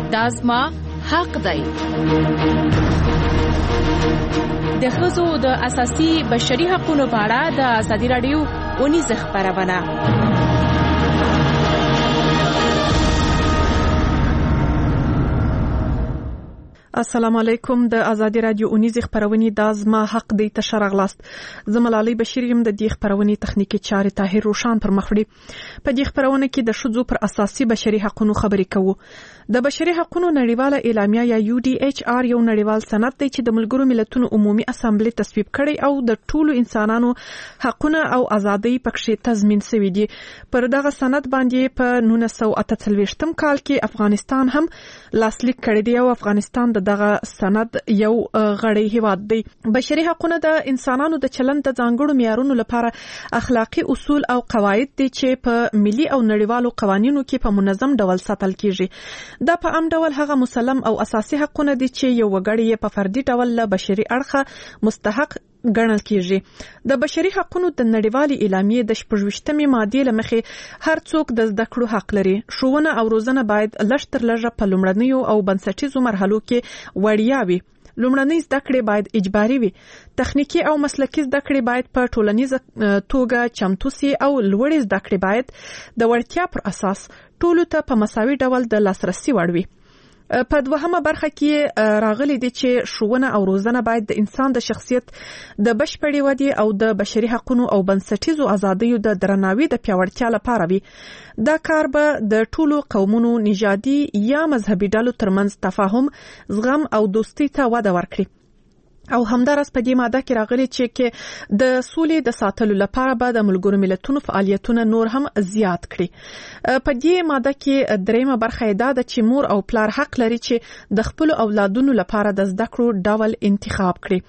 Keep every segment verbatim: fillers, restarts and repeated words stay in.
دا زما حق دی. د ښځو د اساسي بشري حقوقو په اړه د ازادي راډیو اونیزه خبرونه. السلام علیکم. د ازادي رادیو اونیزه خبرونه د ازما حق دی تشرغلاست. زملالي بشیر یم د دې خبرونه تخنیکی چارې طاهر روشان پر مخړي. په دې خبرونه کې د شذو پر اساسي بشري حقوقو خبرې کوو. د بشري حقوقو نړیواله اعلامیه یا یو ډي ایچ آر یو نړیوال سند دی چې د ملګرو ملتونو عمومي اسامبلې تصویب کړي او د ټولو انسانانو حقوقونه او ازادۍ پکې تضمین شوی دي. پر دغه سند باندې په نولس سوه اته څلوېښتم کال کې افغانستان هم لاسلیک کړی دی او افغانستان د دغه سند یو غړی هیواد دی. بشري حقوقونه د انسانانو د چلند د ځانګړو معیارونو لپاره اخلاقی اصول او قواعد دي چې په ملي او نړیوالو قوانینو کې په منظم ډول ساتل کیږي. دا په عام ډول هغه مسلم او اساسي حقوقونه دي چې یو وګړی په فردي ډول له بشري اړخه مستحق ګڼل کیږي. د بشري حقوقو د نړیوالې اعلامیې د شپږویشتمې مادې لمخې هر څوک د زده کړو حق لري. ښوونه او روزنه باید لږ تر لږه په لومړنیو او بنسټیزو مرحلو کې وړیا وي. لومړنۍ زده کړې باید اجباري وي. تخنیکی او مسلکي زده کړې باید په ټولنیزه توګه چمتو سي او لوړې زده کړې باید د وړتیا پر اساس ټولو ته په مساوي ډول د لاسرسي وړ وي. په دوهمه برخه کې راغلي دي چې ښوونه او روزنه باید د انسان د شخصیت د بشپړې ودې او د بشري حقوقو او بنسټیزو ازادیو د درناوي د پیاوړتیا لپاره وي. دا کار به د ټولو قومونو، نژادي یا مذهبي ډلو ترمنځ تفاهم، زغم او دوستۍ ته وده ورکړي. او همدارس په دې ماده کې راغلي چې کې د سولې د ساتلو لپاره به د ملګرو ملتونو فعالیتونه نور هم زیات کړي. په دې ماده کې دریمه برخه دا ده چې مور او پلار حق لري چې د خپل اولادونو لپاره د زده کړو ډول انتخاب کړي.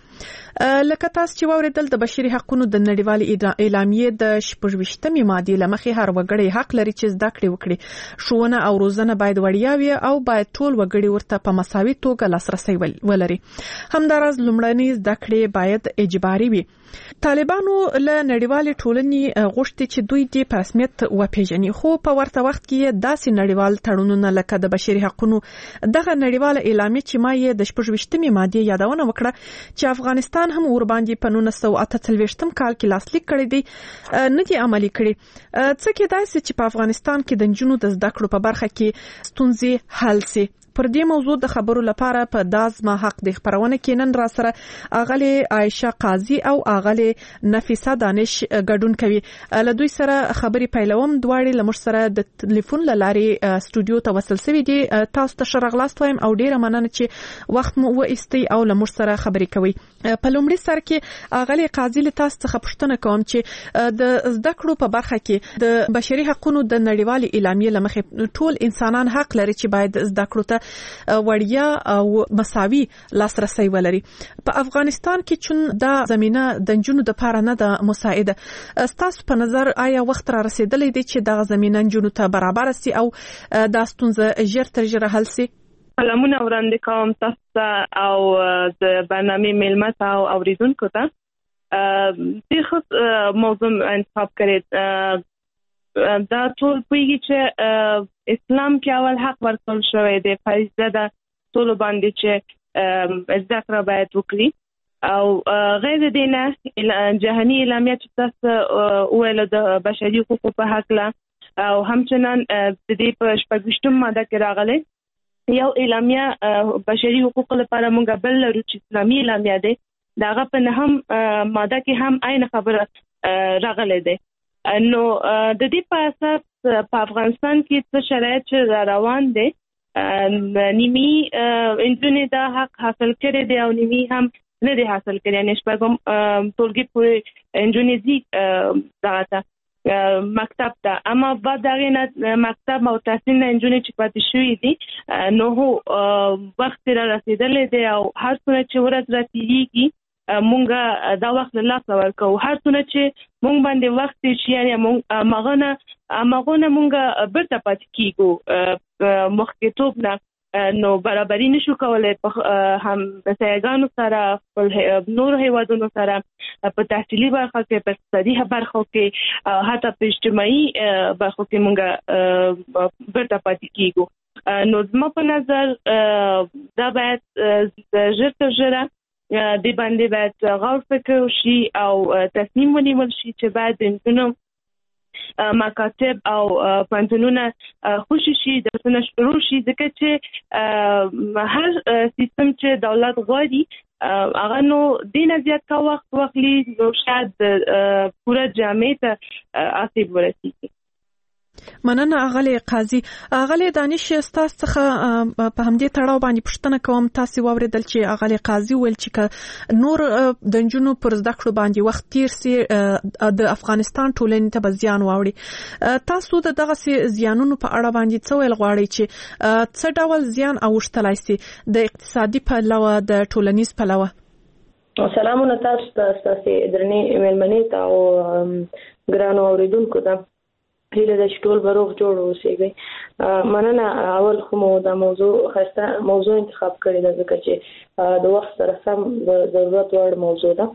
لکه تاسو چې واوریدل د بشري حقوقو د نړیوالې اعلامیې د شپږویشتمې مادې لمخې هر وګړی حق لري چې زده کړې وکړي. ښوونه او روزنه باید وړیا وي او باید ټول وګړي ورته په مساوي توګه لاسرسي ولري. همدارس لومړنۍ زده کړې باید اجباري وي. طالبانو له نړیوالې ټولنې غوښتي چې دوی دې په رسمیت وپیژني، خو په ورته وخت کې داسې نړیوال تړونونه لکه د بشري حقوقو دغه نړیواله اعلامیه چې ما یې د شپږویشتمې مادې یادونه وکړه چې افغانستان هم ور باندې په نولس سوه اته څلوېښتم کال کې لاسلیک کړی دی، نه دي عملي کړي. څه کېدای شي چې په افغانستان کې د نجونو د زده کړو په برخه کې ستونزې حل شي. پر دې موضوع د خبرو لپاره په دازما حق د خبرونه کې نن را سره اغلی عائشه قاضي او اغلی نفیسه دانش ګډون کوي. له دوی سره خبري پیلوم. دواړي لمر سره د ټلیفون لاري استودیو ته وصل سوي دي. تاسو ته شرغلاست وایم او ډیره مننه چې وخت مو وایستي او لمر سره خبري کوي. په لومړي سر کې اغلی قاضي له تاسو څخه پوښتنه کوم چې د زده کړو په برخه کې د بشري حقوقو د نړیوالې اعلامیې لمخې ټول انسانان حق لري چې باید زده کړو ته وړیا او مساوي لاسرسي ولري. په افغانستان کې چون دا زمينه د جنونو د پاره نه د مساعده، تاسو په نظر آیا وخت را رسیدلی دی چې دا زمينه جنونو ته برابر سي او دا ستونزه ژر تر ژره حل سي؟ سلامونه وړاندې کوم تاسو او د برنامه ملمت او اوریدونکو ته. د خص موضوع انتخاب کړی دا ټول پوهیږي چې اسلام کې اول حق ورکړل شوی دی، فریضه ده ټول باندې چې زده کړه باید وکړي او غیر دینه جهاني اعلامیه چې تاسو ویل د بشري حقوقو په حق لا او همچنان د دې په شپږویشتمه ماده کې راغلي یو اعلامیه بشري حقوقو لپاره موږ بل لرو چې اسلامي اعلامیه ده. داغه په هم ماده کې هم عین خبره راغلي ده. نو د دې په اساس په افغانستان کې څه شرایط روان دي، نیمي انجونې دا حق حاصل کړي دي او نیمي هم نه دي حاصل کړي. یعنی شپږم ټولګي پورې انجونې دي دغه مکتب ته، اما بعد دغه نه مکتب او تحصیل نه انجونې چې پاتې شوې دي نو هو وخت را رسیدلې دي او هر څونه چې ورځ راتېږي مونږه دا وخت له لاسه ورکو. هر څونه چې مونږ باندې وخت شي یعنی مونږ مغنه مغنه مونږه برته پات کیګو مخکېتوب نه نو برابرۍ نشو کولای په هم سیاګانو سره په نور هیوادونو سره په تحصیلي برخه کې په اقتصادي برخه کې حتی په اجتماعي برخه کې مونږه برته پات کیګو. نو زما په نظر دا باید ژر تر ژره د باندې باید غور فکر وشي او تصمیم ونیول شي چې باید د نجونو مکاتب او پوهنتونونه خوشي شي درسونه شروع شي ځکه چې هر سیستم چې دولت غواړي هغه نو دینه زیات کا وخت واخلي نو شاید پوره جامعه ته آسیب ورسیږي. مننه اغلی قاضي. اغلی دانش تاسو څخه په همدې تړاو باندې پوښتنه کوم. تاسو واوریدل چې اغلی قاضي ویل چې نور د نجونو پر زده کړو باندې وخت تیر سي د افغانستان ټولنې ته زیان واوړي. تاسو د دغه زیانونو په اړه باندې څه ویل غواړئ چې څه ډول زیان اوښتلای سي د اقتصادي پلوه د ټولنیز پلوه؟ سلامونه تاسو ته تاسو درنې مېلمنې ته او ګرانو اوریدونکو ته هیله ده چې ټول به روغ جوړ اوسئ. مننه. اول خو مو دا موضوع خسته موضوع انتخاب کړی ده ځکه چې د وخت سره سم د ضرورت وړ موضوع ده.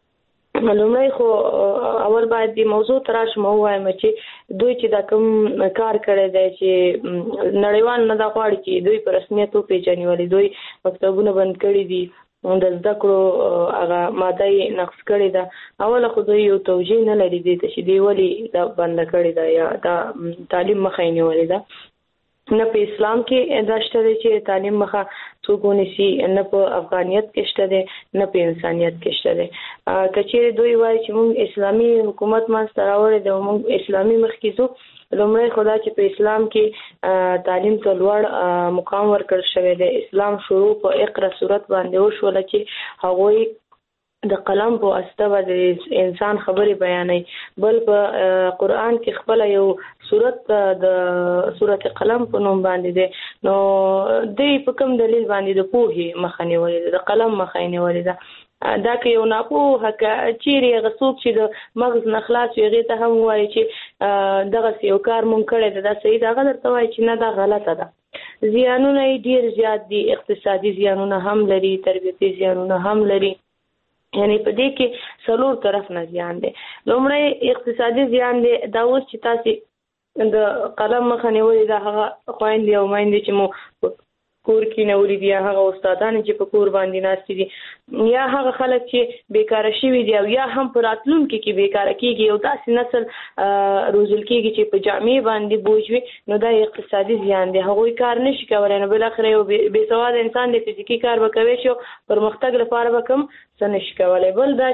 لومړی خو اول باید د موضوع تراشم ووایم چې دوی چې دا کوم کار کړی دی چې نړیوال نه دا غواړي چې دوی په رسمیت وپېژني ولې دوی مکتبونه بند کړي دي د زده کړو هغه ماده یې نقص کړې ده. اوله خو دوی یو توجیه نه لري دې ته چې دوی ولې دا بنده کړې ده یا دا تعلیم مخه یې نیولې ده. نه په اسلام کې دا شته دی چې تعلیم مخه څوک ونیسي، نه په افغانیت کې شته دی، نه په انسانیت کې شته دی. که چیرې دوی وایي چې موږ اسلامي حکومت منځته راوړی دی او موږ اسلامي مخکې ځو، لومړی خو دا چې په اسلام کې تعلیم ته لوړ مقام ورکړل شوی دی. اسلام شروع په اقرا صورت باندې وشوله چې هغوی د قلم په واسطه باندې انسان خبرې بیانوي. بل په قرآن کې خپل یو صورت د سورت قلم په نوم باندې دی. نو دوی په کوم دلیل باندې د پوهې مخه نیولې ده، د قلم مخه یې نیولې ده؟ دا که یو ناپوهه چیرې هغه څوک چې د مغز نه خلاص وي هغې ته هم ووایي چې دغسې یو کار مونږ کړی دی دا صحیح ده، هغه درته وایي چې نه دا غلطه ده. زیانونه یې ډېر زیات دي، اقتصادي زیانونه هم لري، تربیتي زیانونه هم لري. یعنی په دې کې څلور طرف نه زیان دی. لومړی اقتصادي زیان دی. دا اوس چې تاسې د قلم مخه نیولې ده هغه خویندې او میندې چې مو کور کې نیولې دي، یا هغه استادان چې په کور باندې ناستې دي، یا هغه خلک چې بیکاره شوي دي او یا هم په راتلونکي کې بیکاره کېږي او داسې نسل روزل کېږي چې په جامعې باندې بوج وي، نو دا اقتصادي زیان دی. هغوی کار نشي کولی، نو بالاخره یو بېسواده انسان دی، فزیکي کار به کوی شي او پرمختګ لپاره به کوم څه نشي کولی. بل دا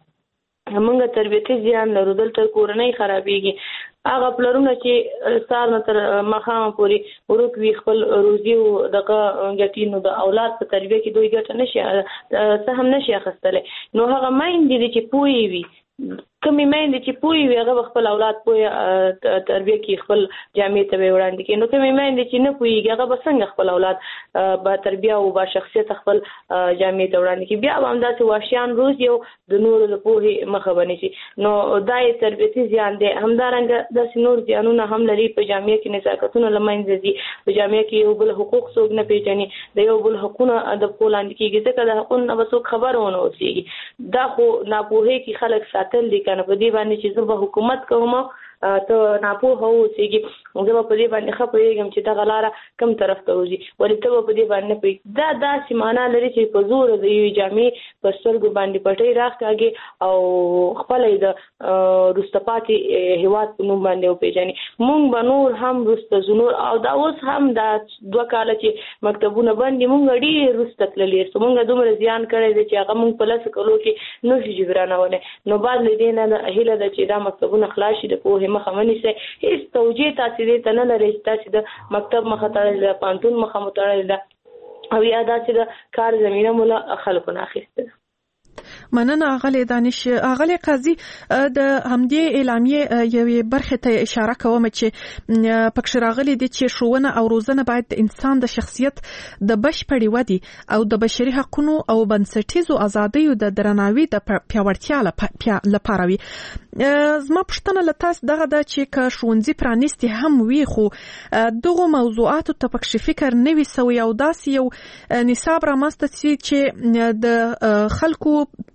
چې موږ تربیتي زیان لرو، دلته کورنۍ خرابېږي. هغه پلرونه چې سار نه تر ماښامه پورې ورک وي خپل روزي او دغه ګټي، نو د اولاد په تربیه کې دوی ګټه نشي څه هم نشي اخیستلی. نو هغه میندې دي چې پوهې وي، کومې میندې چې پوهې وي هغه به خپل اولاد پوهه تربیه کې خپل جامعې ته به یې وړاندې کړي. نو کومې میندې چې نه پوهېږي هغه به څنګه خپل اولاد با تربیه او با شخصیت خپل جامعې ته وړاندې کړي؟ بیا به همداسې وحشیان روزي او د نورو د پوهې مخه به نیسي. نو دا یې تربیتي زیان دی. همدارنګه داسې نور زیانونه هم لري. په جامعه کې نزاکتونه له منځه ځي، په جامعه کې یو بل حقوق څوک نه پیژني، د یو بل حقونه د پښو لاندې کېږي، ځکه د حقونو نه به څوک خبر ونه اوسېږي. دا خو ناپوهۍ کې خلک ساتل دي کنه په دې باندې چې زه به حکومت کوم ته ناپوهه اوسېږي، زه به په دې باندې ښه پوهېږم چې دغه لاره کوم طرف ته وځي، ولې ته به په دې باندې نه پوهېږي. دا داسې معنا لري چې په زوره د یوې جامعې په سترګو باندې پټۍ راکاږي او خپله یې د وروسته پاتې هېواد په نوم باندې وپېژني. موږ به نور هم وروسته ځو. نور او دا اوس هم دا دوه کاله چې مکتبونه بند دي موږ ډېر وروسته تللي یو. موږ دومره زیان کړی دی چې هغه موږ په لسو کلو کې نه شو جبرانولی. نو بعد له دې نه هیله ده چې دا مکتبونه خلاص شي، د پوهې مخه ونیسئ. هېڅ توجیه تاسې دې ته نه لرئ چې تاسې د مکتب مخه تړلې ده، پوهنتون مخه مو تړلې ده او یا داسې د کار زمینه مو له خلکو نه اخیستې ده. مننه اغلی دانش. اغلی قاضي، د همدې اعلامیې یوې برخې ته اشاره کوم چې پکې راغلي دي چې ښوونه او روزنه باید د انسان د شخصیت د بشپړې ودې او د بشري حقوقو او بنسټیزو ازادیو د درناوي د پیاوړتیا لپاره وي. زما پوښتنه له تاسو دغه ده چې که ښوونځي پرانیستي هم وي خو دغو موضوعاتو ته پکې فکر نه وي سوی او داسې یو نصاب رامنځته شي چې د خلکو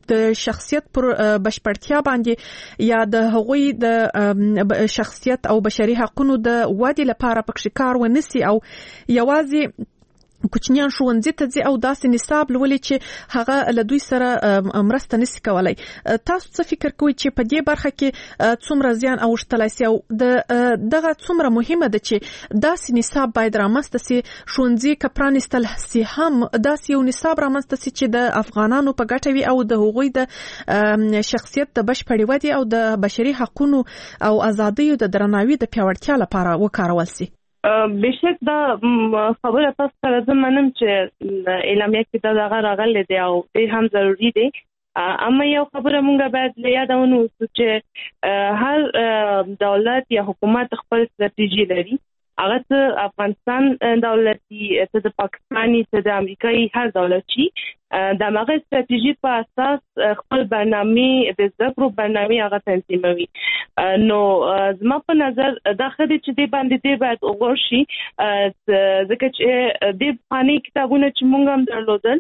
د شخصیت پر بشپړتیا باندې یا د هغوی د شخصیت او بشري حقوقو د ودې لپاره پکې کار ونیسي او یوازې کوچنیان ښوونځي ته ځي او داسې نصاب لولي چې هغه له دوی سره مرسته نشي کولای. تاسو څه فکر کوئ چې په دې برخه کې څومره زیان اوښتلای شي او د دغه څومره مهمه ده چې داسې نصاب باید رامنځته شي ښوونځي که پرانیستل شي هم داسې یو نصاب رامنځته شي چې د افغانانو په ګټه وي او د هغوی د شخصیت د بشپړې ودې او د بشري حقوقو او ازادیو د درناوي د پیاوړتیا لپاره وکارول شي. بشک دا خبره تاسو سره زه منم چې اعلامیه کې دا دغه راغلی دی او ډېر هم ضروري دی. اما یو خبره مونږ باید له یاده ونیسو چې هر دولت یا حکومت خپل ستراتیژي لري. هغه ته افغانستان دولتي ته د پاکستاني ته د امریکایي هر دولت شي د هغه ستراتیژي په اساس خپل برنامه د ذکر برنامه هغه تنظیموي. نو زما په نظر دا خدي چې د باندې دی باید وګورشي ځکه چې د قانوني کتابونه چې مونږ هم درلودل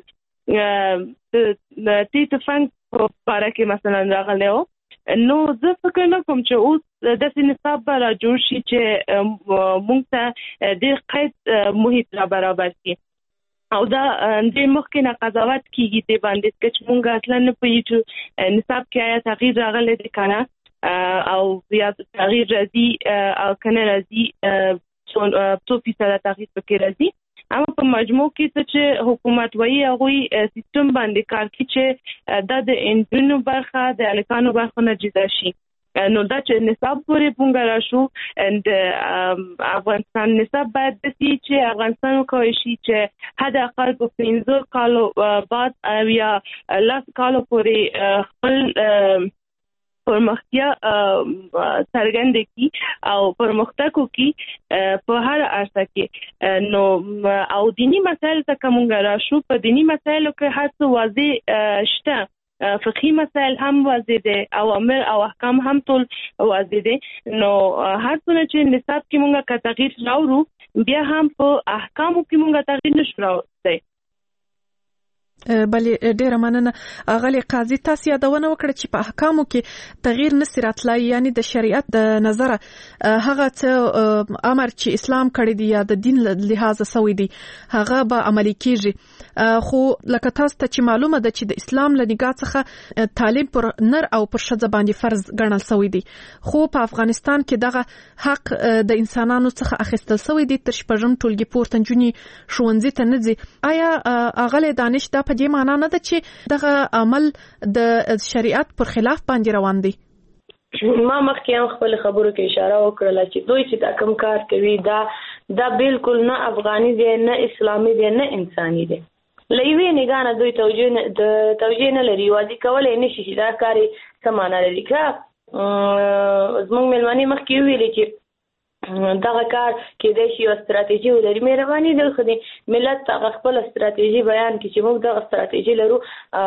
د تی تفنګ په اړه کې مثلا راغلی و. نو زه فکر نه کوم چې اوس د نصاب را جوړ شي چې مونږ ته د قید محیط را برابر کړي او دا د مخکې نه قضاوت کیږي د باندې چې مونږ اصلا نه پوهیږو نصاب کې آیا تغییر راغلی دی کنه او یا تغییر راځي او کنه راځي څو فیصد تغییر پکې راځي. اما په مجموع کې چې حکومت وایي هغه سیستم باندې کار کوي چې د انجنونو برخه د الکانو برخه نه جدا شي. نو دا چې نصاب پورې پونګ راشو اند افغانستان نصاب باید د سي چې افغانستان کوي شي چې حد اقل په پنځه کالو بعد یا لاس کالو پورې خپل پرمختیا څرګند کی او پرمختګ کی په هر اړه کې. نو او دینی مسایل ته کومه راشو په دینی مسایلو کې هر څه واضح شته فقهي مسائل هم واضح دي او امر او احکام هم ټول واضح دي. نو هر څونه چې نصاب کې مونږه کا تغییر راوړو بیا هم په احکامو کې مونږه تغییر نشو راوړی. بلې ډیره مننه غلی قاضي تاسو یادونه وکړه چې په احکامو کې تغییر نشي راتلای یعنی د شریعت د نظر هغه څه امر چې اسلام کړی دی یا د دین لحاظ سوی دی هغه به عملي کیږي. خو لکه تاسو ته چې معلومه ده چې د اسلام له نگاه څخه تعلیم پر نر او پر ښځه باندې فرض ګڼل سوی دی خو په افغانستان کې دغه حق د انسانانو څخه اخیستل سوی دی تر شپږم ټولګي پورته نجونې ښوونځي ته نه ځي. آیا اغلی دانش دا په دې معنی نه ده چې دغه عمل د شریعت پر خلاف باندې روان دی؟ ما مخکې هم خپل خبرو کې اشاره وکړه چې دوی چې دا کوم کار کوي دا دا بالکل نه افغاني دی نه اسلامي دی نه انساني دی. لېوی نگاه نه دوی توجیه د توجیه نه لري واځي کولای نشي چې دا کاری سمانه لري. که زموږ ملمنې مخکې ویلي چې دغه کار کې د شی او ستراتیژي ولري مهرباني د خدي ملت ته خپل ستراتیژي بیان کړي چې موږ دغه ستراتیژي لرو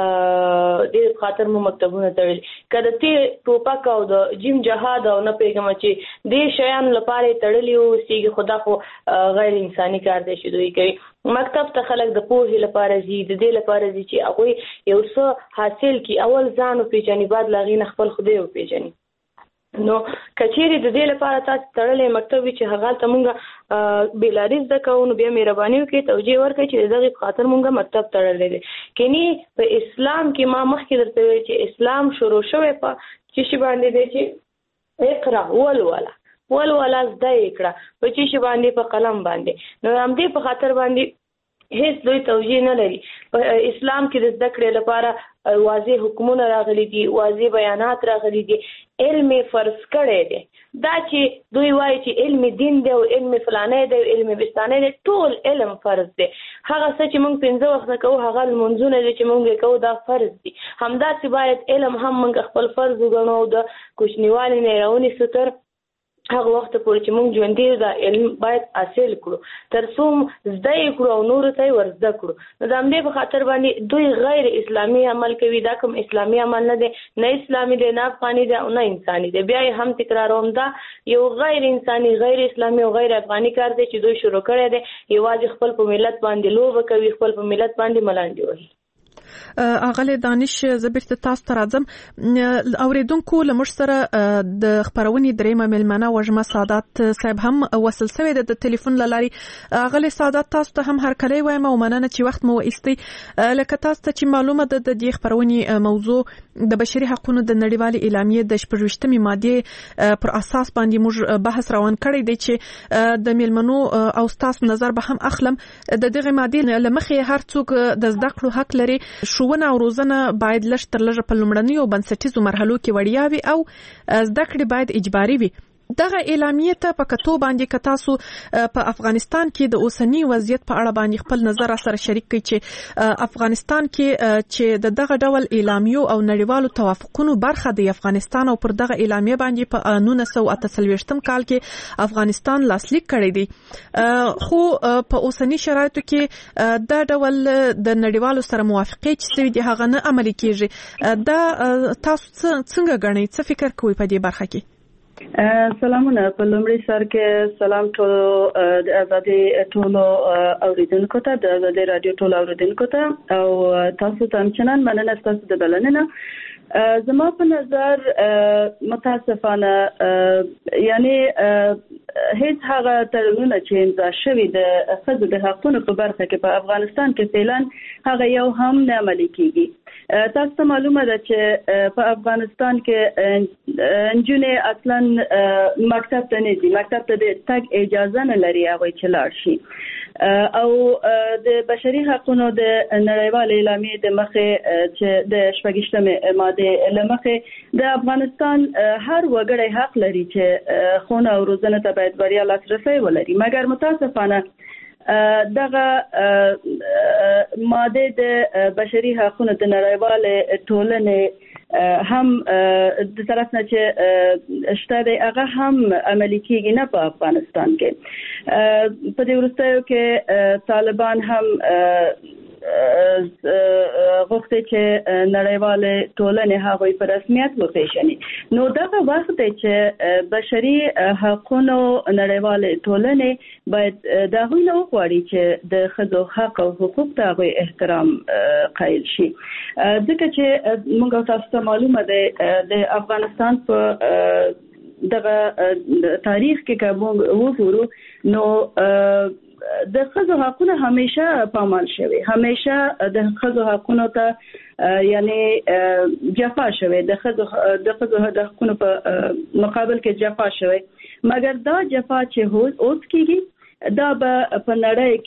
د خاطر مو مکتبونه تړل کله ته ټوپک او د جیم جهاد او نه پیغام چې د شیان لپاره تړلی او سیګ خدا خو غیر انساني کار دی چې دوی کوي. مکتب ته خلک د پوهې لپاره زی د دې لپاره زی چې هغه یو څه حاصل کی اول ځان او پیژنې بعد لاغې خپل خدای او پیژنې. نو کچېری د دې لپاره تاسو تړلې مکتب چې هغه ته مونږه بیلاریز د کوو بیا مهرباني وکړئ توجیه ورکړئ چې دغه خاطر مونږه مکتب تړلې دي. کینی په اسلام کې ما مخکې درته ویل چې اسلام شروع شوی په چې شی باندې دی چې اقرا ولولا ولولا زده اقرا په چې شی باندې په قلم باندې. نو هم دې په خاطر باندې هیڅ دوی توجیه نه لري. په اسلام کې د زده کړې لپاره واضح حکمونه راغلي دي واضح بیانات راغلي دي علم فرض کړی دی. دا چې دوی وایي چې علم دین دی او علم فلانه دی او علم بستانه دی ټول علم فرض دی. هغه څه چې موږ پنځه وخت کوو هغه لمونځونه دي چې موږ کوو دا فرض دي. همداسې باید علم هم موږ خپل فرض وګڼو او د کوچنیوالي نه راونیسو تر هغه وخت پورې چې موږ ژوندي دا علم باید حاصل کړو تر څو زده یې کړو او نورو ته یې ورزده کړو. نو د همدې په خاطر باندې دوی غیر اسلامي عمل کوي. دا کوم اسلامي عمل نه دی نه اسلامي دی نه افغاني دی او نه انساني دی. بیا یې هم تکراروم دا یو غیر انساني غیر اسلامي او غیر افغاني کار دی چې دوی شروع کړی دی. یوازې خپل په ملت باندې لوبه کوي خپل په ملت باندې ملانډي وهي. اغله دانش زبرت تاسو ته راځم. اوریدونکو لمر سره د خبرونې درېمه ملمنه وجمه سعادت صاحب هم وصل شوی د ټلیفون لاري. اغله سعادت تاسو ته هم هر کله وایم او مننه چې وخت مو ایستي. لکه تاسو ته چې معلومه ده د دې خبرونې موضوع د بشري حقوقو د نړیوالې اعلامیې د شپږویشتمې ماده پر اساس باندې موږ بحث روان کړی دی چې د ملمنو او تاسو نظر به هم اخلم. د دغه ماده لمخې هر څوک د زده کړو حق لري. شوونه او روزنه باید لږ تر لږه په لومړنیو او بنسټیزو مرحلو کې وړیا وي او زده کړې باید اجباري وي. دغه اعلامیه ته په کتو باندې ک تاسو په افغانستان کې د اوسنی وضعیت په اړه باندې خپل نظر سره شریک کړئ چې افغانستان کې چې دغه ډول اعلامیو او نړیوالو توافقونو برخه دی افغانستان او پر دغه اعلامیه باندې په نولس سوه اته څلوېښتم کال کې افغانستان لاسلیک کړی دی. خو په اوسنی شرایطو کې دا ډول د نړیوالو سره موافقه چې سوي دي هغه نه عملي کیږي. دا تاسو څنګه غنئ؟ څه فکر کوئ په دې برخه کې؟ سلامونه. په لومړي سر کې سلام ټولو د آزادي ټولو اوریدونکو ته، د آزادي رادیو ټولو اوریدونکو ته او تاسو ته هم چنان مننه تاسو د بلنه. زما په نظر متاسفانه یعنی هیڅ هغه تړونونه چې امضا شوي د ښځو د حقوقو په برخه کې په افغانستان کې فعلا هغه یو هم نه عملي کیږي. تاسو ته معلومه ده چې په افغانستان کې نجونې اصلا مکتب ته نه ځي، مکتب ته د تګ اجازه نه لري هغوی چې لاړ شي. او د بشري حقوقو د نړیوال اعلامیې د مخې چې د شپږویشتمې ماده لمخې د افغانستان هر وګړی حق لري چې خونه او روزنه ته باید بریا لاسرسی ولري، مګر متاسفانه دغه ماده د بشري حقوقو د نړیوال ټولنې هم د طرف نه چې شته دی هغه هم عملي کیږي نه په افغانستان کې. په دې وروستیو کې طالبان هم غوښتي چې نړیوال ټولنې هغوی په رسمیت وپیژني. نو دغه وخت دی چې بشري حقوقو نړیوال ټولنې باید د هغوی نه وغواړي چې د ښځو حق او حقوق ته هغوی احترام قایل شي. ځکه چې موږ تاسو ته معلومه ده د افغانستان په دغه تاریخ کې که موږ وګورو نو د ښځو حقونه همیشه پامال شوي، همیشه د ښځو حقونو ته یعنی جفا شوي، د ښځو د ښځو د حقونو په مقابل کې جفا شوي. مګر دا جفا چې اوس کېږي دا به په نړۍ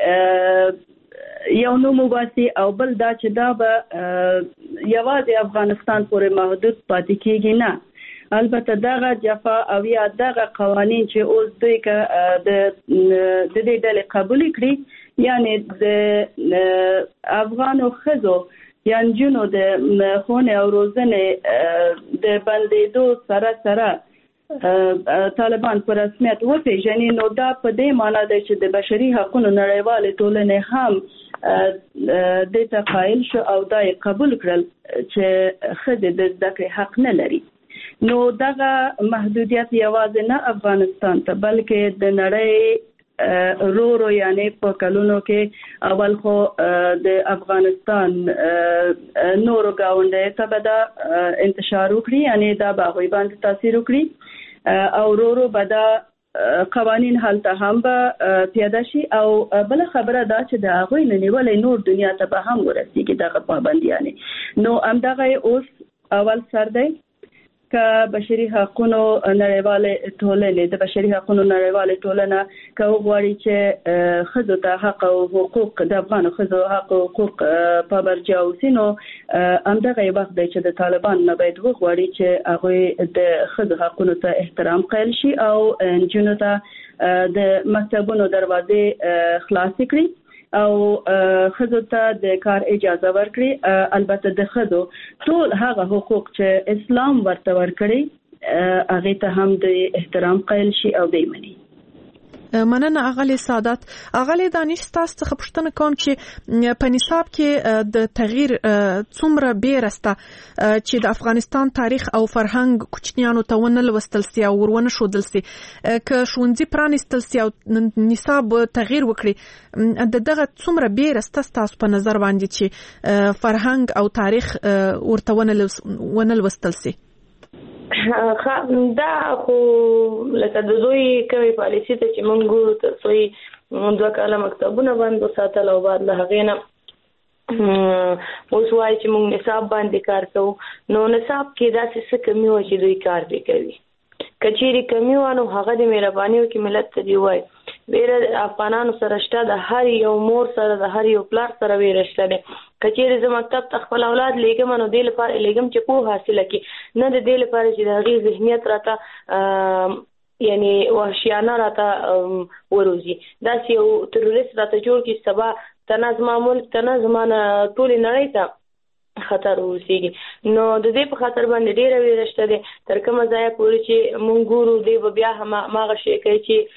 کې یو نوم وباسي او بل دا چې دا به یوازې افغانستان پورې محدود پاتې کېږي نه. البته دغه جفا او یا دغه قوانین چې اوس دوی که د دې ډلې قبول کړي یعنی د افغانو ښځو یا نجونو د خونې او روزنې د بندېدو سره سره طالبان په رسمیت وپیژني، نو دا په دې معنا ده چې د بشري حقوقو نړیوالې ټولنې هم دې ته قایل شو او دا یې قبول کړل چې ښځې د زده کړې حق نه لري. نو دغه محدودیت یوازې نه افغانستان ته بلکې د نړۍ رو رو یعنی په کلونو کې اول خو د افغانستان نورو گاونډیو ته به دا انتشار وکړي، یعنی دا به هغوی باندې تاثیر وکړي او رو رو به دا قوانین هلته هم به پیاده شي او بل خبره دا چې د هغوی نه نیولې نور دنیا ته به هم ورسیږي دغه پابندیانې. نو همدغه اوس اول سر دی که بشري حقوقو نړیوالې ټولنې د بشري حقوقو نړیوالې ټولنه که وغواړي چې ښځو ته حق او حقوق د افغانو ښځو حق او حقوق په برجا اوسي، نو همدغه وخت دی چې د طالبان نه باید وغواړي چې هغوی د ښځو حقونو ته احترام قایل شي او نجونو ته د مکتبونو دروازې خلاصې کړي او ښځو ته د کار اجازه ورکړي. البته د ښځو ټول هغه حقوق چې اسلام ورته ورکړي هغې ته هم د احترام قایل شي او دی مني. مننه اغلی سعادت. اغلی دانش تاسو څخه پوښتنه کوم چې په نصاب کې د تغییر څومره بیرسته چې د افغانستان تاریخ او فرهنګ کوچنیانو ته ونه لوستل سي او ورونه شودل سي که ښوونځي پرانیستل سي او نصاب تغییر وکړي د دغه څومره بیرسته تاسو په نظر باندې چې فرهنګ او تاریخ ورته ونه لوستل سي؟ دا خو لکه د دوی کوي پالیسي ته چې موږ ګورو تر څو دوه کاله مکتبونه بند وساتل او بعد له هغې نه اوس وایي چې موږ نصاب باندې کار کوو. نو نصاب کې داسې څه کمي وه چې دوی کار پرې کوي. که چیرې کمي وه نو هغه د مهرباني وکړي ملت ته دې وایي ویره افغانانو سره شته، د هر یو مور سره د هر یو پلار سره ویره شته دی. که چیرې زه مکتب ته خپل اولاد لیږم نو دې لپاره لیږم چې پوهه حاصله کړي، نه د دې لپاره چې د هغې ذهنیت راته یعنی وحشیانه راته وروزي، داسې یو تروریست راته جوړ کړي سبا تنه زما ملک تنه زما ټولې نړۍ ته خطر ورسیږي. نو د دې په خاطر باندې ډېره ویره شته دی. تر کومه ځایه پورې چې موږ ګورو دی به بیا هماغه شی کوي چې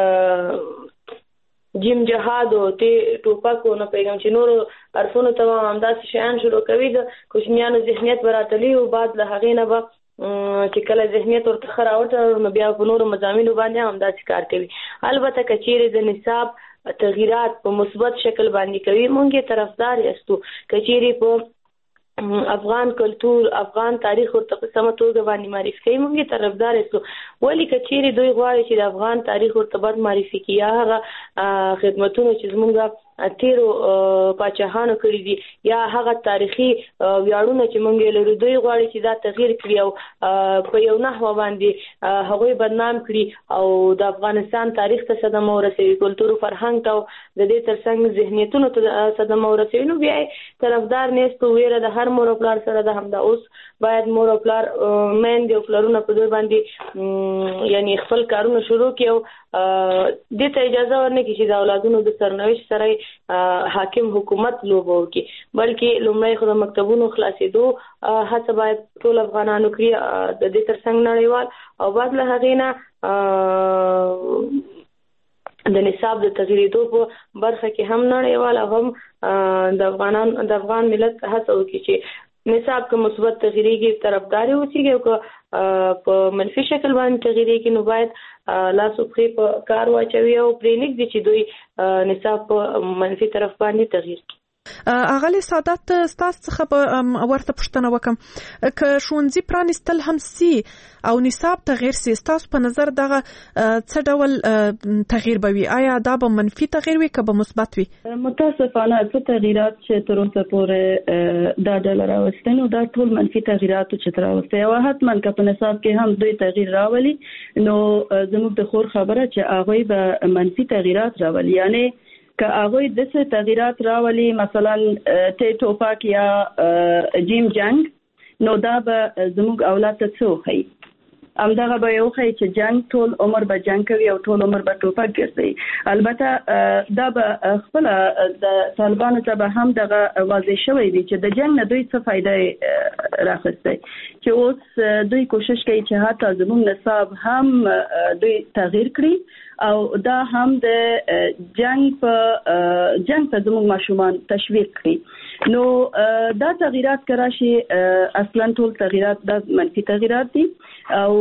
جیم جهاد او ته ټوپک نه پیغام چې نور عرفونو ته همداسې شیان شروع کوي د کوچنیانو ذهنیت براتلی او بعد له هغې نه به چې کله ذهنیت ورته ښه راوټه نو بیا په نورو مضامینو باندې همداسې کار کوي. البته که چیرې د نصاب تغییرات په مثبت شکل باندې کوي موږ یې طرفدار یاستو. که چیرې په افغان کلتور افغان تاریخ ورته په سمه توګه باندې معرفي کوي موږ یې طرفدار یاستو. ولې که چیرې دوی غواړي چې د افغان تاریخ ورته بد معرفي کړي یا هغه خدمتونه چې زموږ تیرو پاچاهانو کړي دي یا هغه تاریخي ویاړونه چې موږ یې لرو دوی غواړي چې دا تغییر کړي او په یو نحوه باندې هغوی بدنام کړي او د افغانستان تاریخ ته صدمه ورسوي، کلتور او فرهنګ ته د دې ترڅنګ ذهنیتونو ته صدمه ورسوي. نو بیا یې طرفدار نه یاستو. ویره د هر مور او پلار سره ده. همدا اوس باید مور او پلار میندې او پلرونه په دوی باندې یعنی خپل کارونه شروع کړي او دې ته اجازه ورنه کړي چې د اولادونو د سرنوشت سره حاکم حکومت لوبه وکړي، بلکې لومړی خو د مکتبونو خلاصېدو هڅه باید ټول افغانانو کړي د دې ترڅنګ نړیوال او بعد له هغې نه د نصاب د تغییرېدو په برخه کې هم نړیوال او هم د افغانان د افغان ملت هڅه وکړي چې نصاب که مثبت تغییرېږي طرفدار یې اوسېږي او که په منفي شکل باندې تغییرېږي نو باید لاس او پښې په کار واچوي او پرې نږدي چې دوی نصاب په منفي طرف باندې تغییر کړي. اغلی سعادت ستاسو څخه به ورته پوښتنه وکم که ښوونځي پرانیستل هم سي او نصاب تغییر سي ستاسو په نظر دغه څه ډول تغییر به وي؟ آیا دا به منفي تغییر وي که به مثبت وي؟ متاسفانه څه تغییرات چې تر اوسه پورې دا ډله راوستي نو دا ټول منفي تغییرات چې راوستي او حتما که په نصاب کې هم دوی تغییر راولي نو زموږ د خور خبره چې هغوی به منفي تغییرات راولي. یعنی که هغوی داسې تغییرات راولي مثلا تی ټوپک یا جیم جنگ نو دا به زموږ اولاد ته څه وښیي؟ همدغه به یې وښیي چې جنگ ټول عمر به جنگ کوي او ټول عمر به ټوپک ګرځوي. البته دا به خپله د طالبانو ته به هم دغه واضح شوی وي چې د جنگ نه دوی څه فایده راخستی چې اوس دوی کوشش کوي چې حتی زموږ نصاب هم دوی تغییر کړي او دا هم د جنگ په جنگ ته زموږ ماشومان تشویق کړي. نو دا تغییرات که راشي اصلا ټول تغییرات دا منفي تغییرات دي او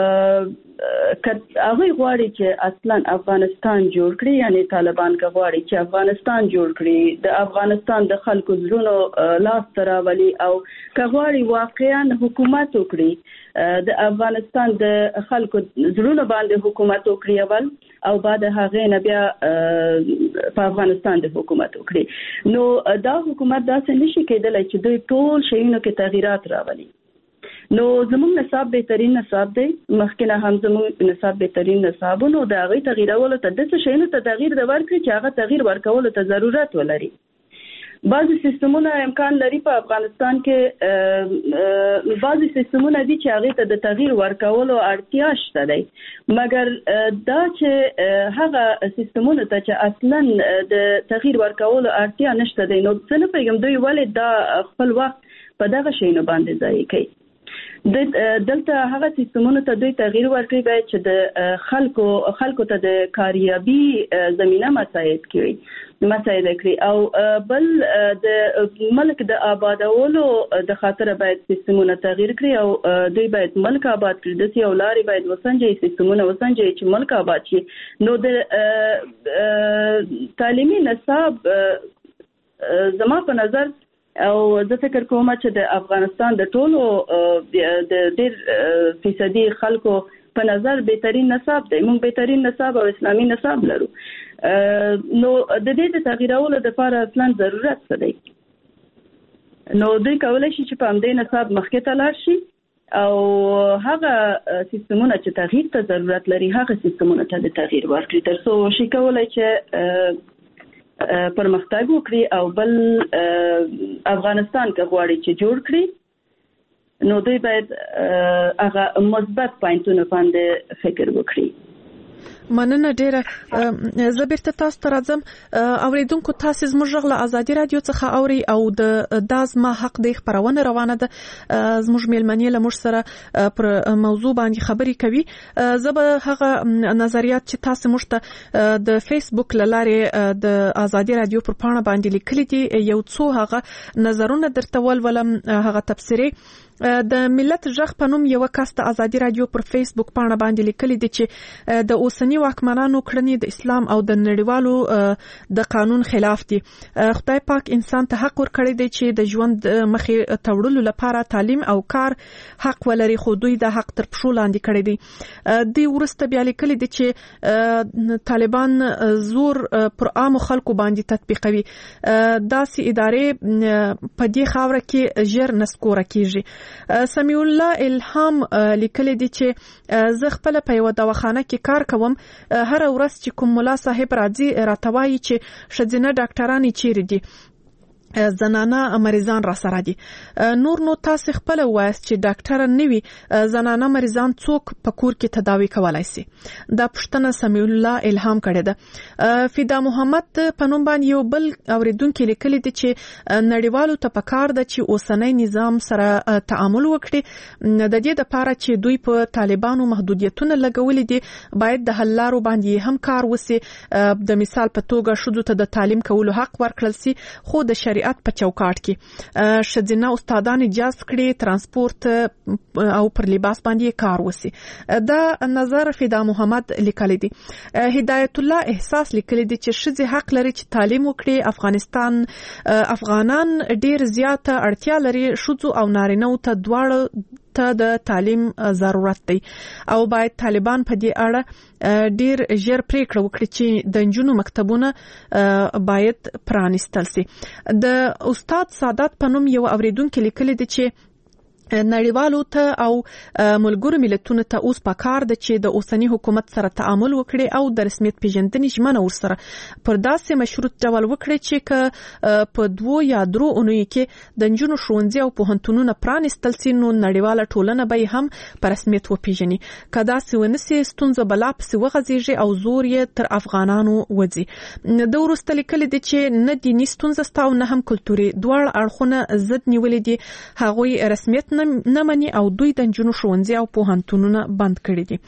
که هغوی غواړي چې اصلا افغانستان جوړ کړي یعنی طالبان که غواړي چې افغانستان جوړ کړي د افغانستان د خلکو زړونو لاس ته راولي او که غواړي واقعا حکومت وکړي د افغانستان د خلکو زړونو باندې حکومت وکړي اول او بعد هغې نه بیا په افغانستان د حکومت وکړي نو دا حکومت داسې نشي کېدلی چې دوی ټول شیونو کې تغییرات راولي. نو زموږ نصاب بهترین نصاب دی، مخکې هم زموږ نصاب بهترین نصاب نو د هغې تغییرولو ته داسې شیونو ته تغییر د ورکړي چې هغه تغییر ورکولو ته ضرورت ولري. بعضی سیستمونه امکان لري په افغانستان کې بعضی سیستمونه دي چې هغې ته د تغییر ورکولو اړتیا شته دی، مګر دا چې هغه سیستمونه ته چې اصلا د تغییر ورکولو اړتیا نشته دی نو څه نه پوهېږم دوی ولې دا خپل وخت په دغه شیانو باندې ضایع کوي. د دلته هغه سیستمونو ته دوی تغییر ورکړي باید چې د خلکو خلکو ته د کاریابي زمينه مساعد کړي مساعد کړي او بل د ملک د آبادولو د خاطر باید سیستمونه تغییر کړي او دوی باید ملک آباد کړي د سیو لاري باید وسنجي سیستمونه وسنجي چې ملک آباد شي نو د تعلیمي نصاب زما په نظر او زه فکر کوم چې د افغانستان د ټولو د ډېر فیصدي خلکو په نظر بهترین نصاب دی موږ بهترین نصاب او اسلامي نصاب لرو نو د دې د تغییرولو لپاره اصلا ضرورت څه دی نو دوی کولای شي چې په همدې نصاب مخکې ته لاړ شي او هغه سیستمونه چې تغییر ته ضرورت لري هغه سیستمونه ته د تغییر ورکړي تر څو شي کولای چې پرمختګ وکړي او بل افغانستان کې غواړي چې جوړ کړي نو دوی باید هغه مثبت پوینټونه باندې فکر وکړي مننه ډیره زه بیرته تاسو ته راځم اوریدونکو تاسو زموږ غږ له ازادي رادیو څخه اوري او د دازما حق د خبرونه روانه ده زموږ میلمنې له موږ سره پر موضوع باندې خبري کوي زه به هغه نظریات چې تاسو موږ ته د فیسبوک لاره د ازادي رادیو پر پاڼه باندې لیکلي دي یو څو هغه نظرونه درته ولولم هغه تفسیري د ملت ژغ په نوم یو کس د ازادي رادیو پر فیسبوک پاڼه باندې لیکلي دي چې د اوسنی واکمنانو کړنې د اسلام او د نړیوالو د قانون خلاف دي خدای پاک انسان ته حق ورکړی دی چې د ژوند مخې تړلو لپاره تعلیم او کار حق ولري خو دوی د حق تر پښو لاندې کړی دی د ورسته بیا لیکلي دي چې طالبان زور پر عام خلکو باندې تطبیقوي داسې ادارې په دې خاوره کې ژر نسکوره کیږي سمیع الله الهام لیکلی دی چې زه خپل په یو دواخانه کې کار کوم هر ورځ چې کوم مولا صاحب راځي راتوي چې شذینه ډاکټرانی چیرې دي زنانه مریضان را سره دي نور نو تاسو خپل وایست چې ډاکټر نه وي زنانه مریضان څوک په کور کې تداوي کولای شي دا پښتنه سمیع الله الهام کړی ده فدا محمد په نوم باندې یو بل اوریدونکو لیکلی دي چې نړیوالو ته پکار ده چې اوسنۍ نظام سره تعامل وکړي د دې لپاره چې دوی په طالبانو محدودیتونه لګولې دي باید د حل لارو باندې هم کار وسی د مثال په توګه شذو ته د تعلیم کولو حق ورکړل سي خو د شریعت په چوکاټ کې شذینه استادان اجازه کړي ترانسپورت او پر لباس باندې کار وسی دا نظر فدا محمد لیکلی دی هدایت الله احساس لیکلی دی چې شذې حق لري چې تعلیم وکړي افغانستان افغانان ډیر زیاته اړتیا لري شذو او نارینه ته دواړه ته د تعلیم ضرورت دی او باید طالبان په دې اړه ډیر ژر پریکړه وکړي چې د نجونو مکتبونه باید پرانیستل شي د استاد سعادت په نوم یو اوریدونکو لیکلی دی چې نړیوالو ته او ملګرو ملتونو ته اوس پکار ده چې د اوسنی حکومت سره تعامل وکړي او د رسمیت پیژندنې ژمنه ورسره پر داسې مشروط ډول وکړي چې ک په دوه یا درو اونۍ کې د نجونو ښوونځي او پوهنتونونه پرانیستل سي نو نړیواله ټولنه به هم په رسمیت وپیژني کدا سونسي ستونزه بلا پس وغځيږي او زور یې تر افغانانو وځي د ورسته لیکل دي چې نه دیني ستونزه ستاو نه هم کلتوري دوړ اړخونه زد نیولې دي هغوی رسمیت نه مني او دوی د نجونو ښوونځي او پوهنتونونه بند کړي دي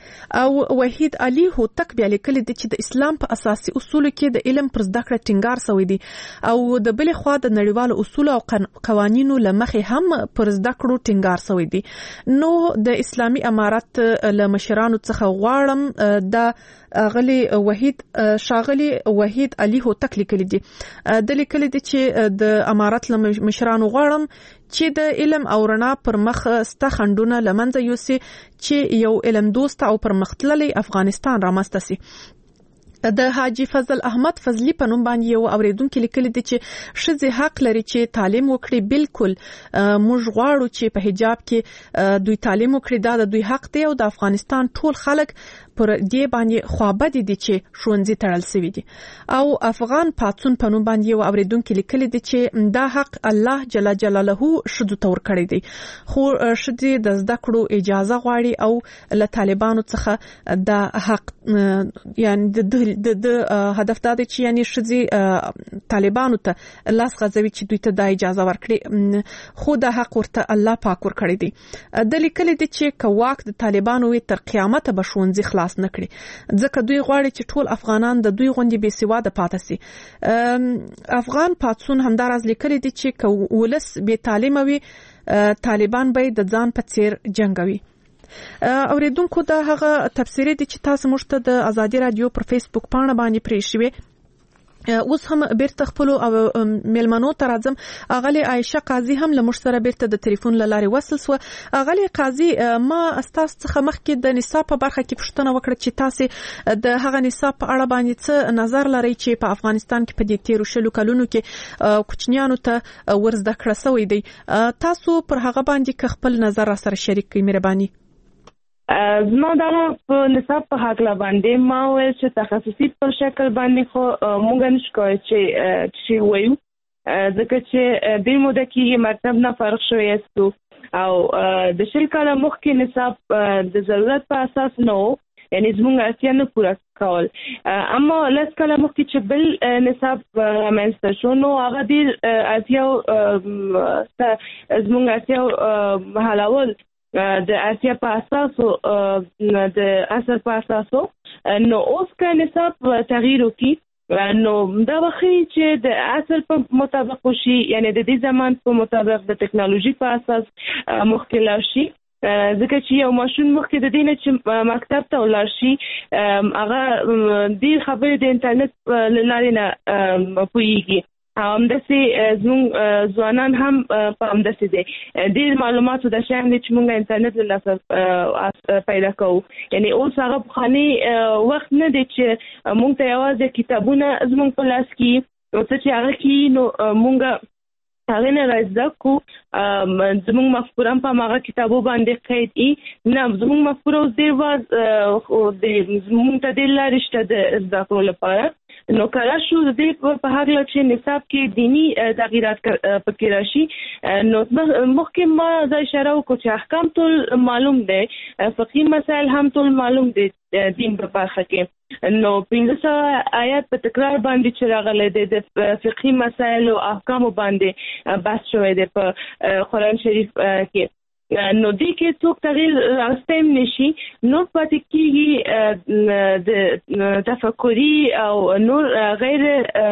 او وحید علي هوتک بیا لیکلی دی چې د اسلام په اساسي اصولو کې د علم پر زده کړه ټینګار شوی دی او د بل خوا د نړیوالو اصول او قوانینو لمخې هم پر زده کړو ټینګار شوی دی نو د اسلامي امارات له مشرانو څخه غواړم د غلی وحید شاغلی وحید علي هوتک لیکلی دی د لیکلی دی چې د امارات له مشرانو غواړم چې د علم او رڼا پر مخ ستا خندونه لمنځه یوسي چې یو علم دوست او پر مختللی افغانستان رامسته سي د حاجی فضل احمد فضلی په نوم باندې یو اوریدونکو لیکلی دی چې شذې حق لري چې تعلیم وکړي بالکل موږ غواړو چې په حجاب کې دوی تعلیم وکړي دا د دوی حق دی او د افغانستان ټول خلک پر دې باندې خوابه دي چې ښوونځي تړل شوی دي او افغان پاتون په نوم باندې یو اوریدونکو لیکلی دی چې دا حق الله جل جلاله شذو تور کړی دی خو شذې د زده کړو اجازه غواړي او له طالبانو څخه د حق یعنی د چې د هدف دا دی چې یعنی شذي طالبانو ته لاس غځوي چې دوی ته د اجازه ورکړي، خو د حق ورته الله پاک ورکړي دي. د لیکل دي چې کواک د طالبانو وي تر قیامت به شونځي خلاص نکړي، ځکه دوی غواړي چې ټول افغانان د دوی غوندي بې سواده پاتې سي. افغان پاتسون همدارز لیکل دي چې ولس بې تعلیم وي طالبان به د ځان په څیر جنگوي. اوریدونکو دا هغه تفسیری دي چې تاسو موږ ته د ازادي رادیو پر فیسبوک پاڼه باندې پرې شوي. اوس هم بیرته خپل او ملمنو ته راځم. اغلی عائشه قاضي هم له موږ سره بیرته د ټلیفون لارې وصل سو. اغلی قاضي، ما استاس څخه مخکې د نصاب په برخه کې پوښتنه وکړه چې تاسو د هغه نصاب په اړه باندې څه نظر لرئ چې په افغانستان کې په دې تیرو شلو کلونو کې کوچنیانو ته ورزده کړه سوی دی. تاسو پر هغه باندې خپل نظر را سره شریک کړئ مهرباني. زما دا په نصاب په حق لا باندې ما ویل چې تخصصي په شکل باندې خو مونږ نشو کولی چې چې وایو، ځکه چې د موده کې مکتب نه فارغ شوی یاستو او د شل کاله مخکې نصاب د ضرورت په اساس نه و، یعنی زموږ اړتیا نه پوره کول. اما لس کاله مخکې چې بل نصاب رامنځته شو نو هغه ډېر اړتیا زموږ اړتیا حلول د اړتیا په اساس د اثر په اساس نو اوس که نصاب تغییر وکړي نو دا وخی چې د اصل په مطابق وشي، یعنی د دې زمان په مطابق د ټکنالوژي په اساس مخکې لاړ شي، ځکه چې یو ماشوم مخکې د دې نه چې مکتب ته ولاړ شي هغه ډېر خبرې د انټرنیټ له لارې نه پوهېږي. همداسې زموږ ځوانان هم په همداسې دي، ډېر معلوماتو د شیان دي چې موږ انټرنیټ له لاسه پیدا کوو. یعنی اوس هغه پخواني وخت نه دی چې موږ ته یوازې کتابونه زموږ په لاس کې او څه چې هغه کې نو موږ هغه نه راځو کو زموږ مفکوره په هغه کتابو باندې قید ای نه زموږ مفکوره اوس ډېر واز خو د زموږ ته د لارې شته د زده کړو لپاره. نو کله شو د دې په هغه چې نصاب کې دینی تغیرات پکې راشي نو مخکې ما دا اشاره وکړه چې احکام ټول معلوم دي، فقهي مسائل هم ټول معلوم دي دین په برخه کې. نو پنځه سوه آیات په تکرار باندې چې راغلی دی د فقهي مسایلو او احکامو باندې بحث شوی دی په قرآن شریف کې. نو دې کې څوک تغییر راوستی نشي، نور پاتې کېږي د تفکري او نور غیر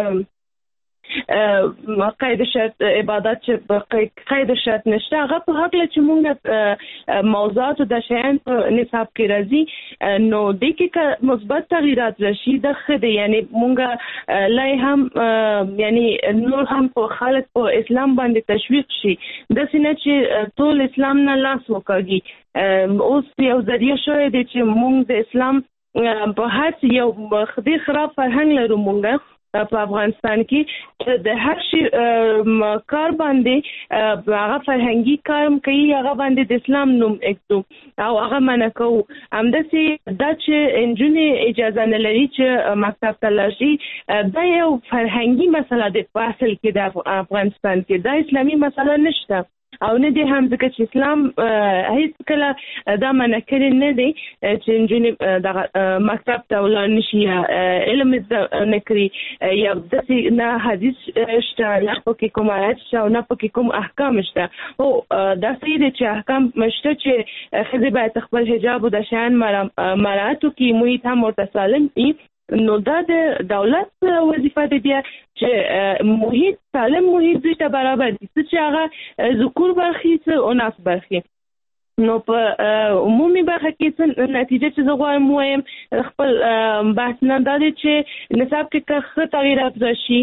قید شرط عبادت چې قید شرط نشته هغه په هکله چې مونږ موضوعات د شیان په نصاب کې راځي نو دې کې مثبت تغییرات راشي د ښه دی. یعنی مونږ لای هم یعنی نور هم په خلک په اسلام باندې تشویق شي، داسې نه چې ټول اسلام نه لاس وکاږي. اوس یو ذریعه شوی دی چې مونږ د اسلام په هر یو خدای خراب فرهنګ لرو مونږ په افغانستان کې د هر شي کار باندې هغه فرهنګي کار کوي، هغه باندې د اسلام نوم اکتو او هغه منع کوو. همداسې دا چې نجونې اجازه نه لري چې مکتب ته لاړ شي دا یو فرهنګي مسله ده په اصل کې د افغانستان کې، دا اسلامي مسله نشته او نه دی هم، ځکه چې اسلام هیڅ کله دا منع کړی نه دی چې نجونې دغه مکتب ته ولاړ نشي یا علم زده نه کړي یا داسې نه حدیث شته نه پکې کوم آیت شته او نه پکې کوم احکام شته. هو دا صحیح دی چې احکام شته چې ښځې باید خپل حجاب او د شیان مراعات وکړي، محیط هم ورته سالم وي. نو دا د دولت وظیفه دی بیا چې محیط سالم محیط دوی ته برابر دي، څه چې هغه ذکور برخې څه اناث برخې. نو په عمومي برخه کې څه نتیجه چې زه غواړم ووایم خپل بحث نه دا دی چې نصاب کې که ښه تغییرات راشي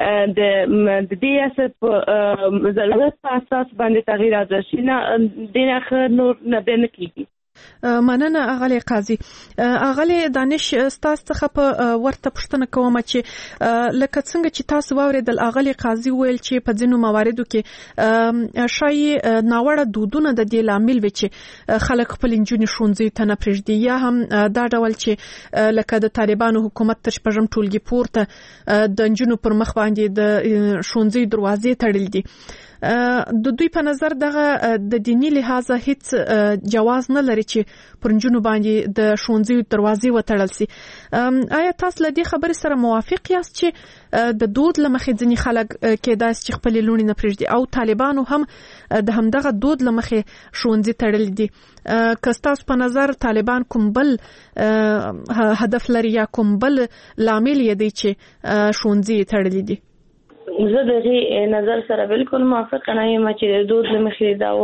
د دې اثر په ضرورت په اساس باندې تغییرات راشي نه دې نه ښه نور نه دی نه کېږي. مننه اغلی قاضي. اغلی دانش ستاسو څخه په ورته پوښتنه کوم چې لکه څنګه چې تاسو واوریدل اغلی قاضي ویل چې په ځینو مواردو کې شایي ناوړه دودونه د دې لامل وي چې خلک خپل نجونې ښوونځي ته نه پرېږدي، یا هم دا ډول چې لکه د طالبانو حکومت تر شپږم ټولګي پورته د نجونو پر مخ باندې د ښوونځي دروازې تړل دي. د دوی په نظر دغه د دینی لحاظه هیڅ جواز نه لري وکړي چې پر نجونو باندې د ښوونځي دروازې وتړل شي. آیا تاسو له دې خبرې سره موافق یاست چې د دود لمخې ځینې خلک کېدای شي خپل لونی نه پرېږدي او طالبانو هم د همدغه دود لمخې ښوونځي تړلي دي؟ که ستاسو په نظر طالبان کوم بل هدف لري یا کوم بل لامل یې دی چې ښوونځي تړلي دي؟ زه د دې نظر سره بالکل موافق نه یم چې د دود لمخې دا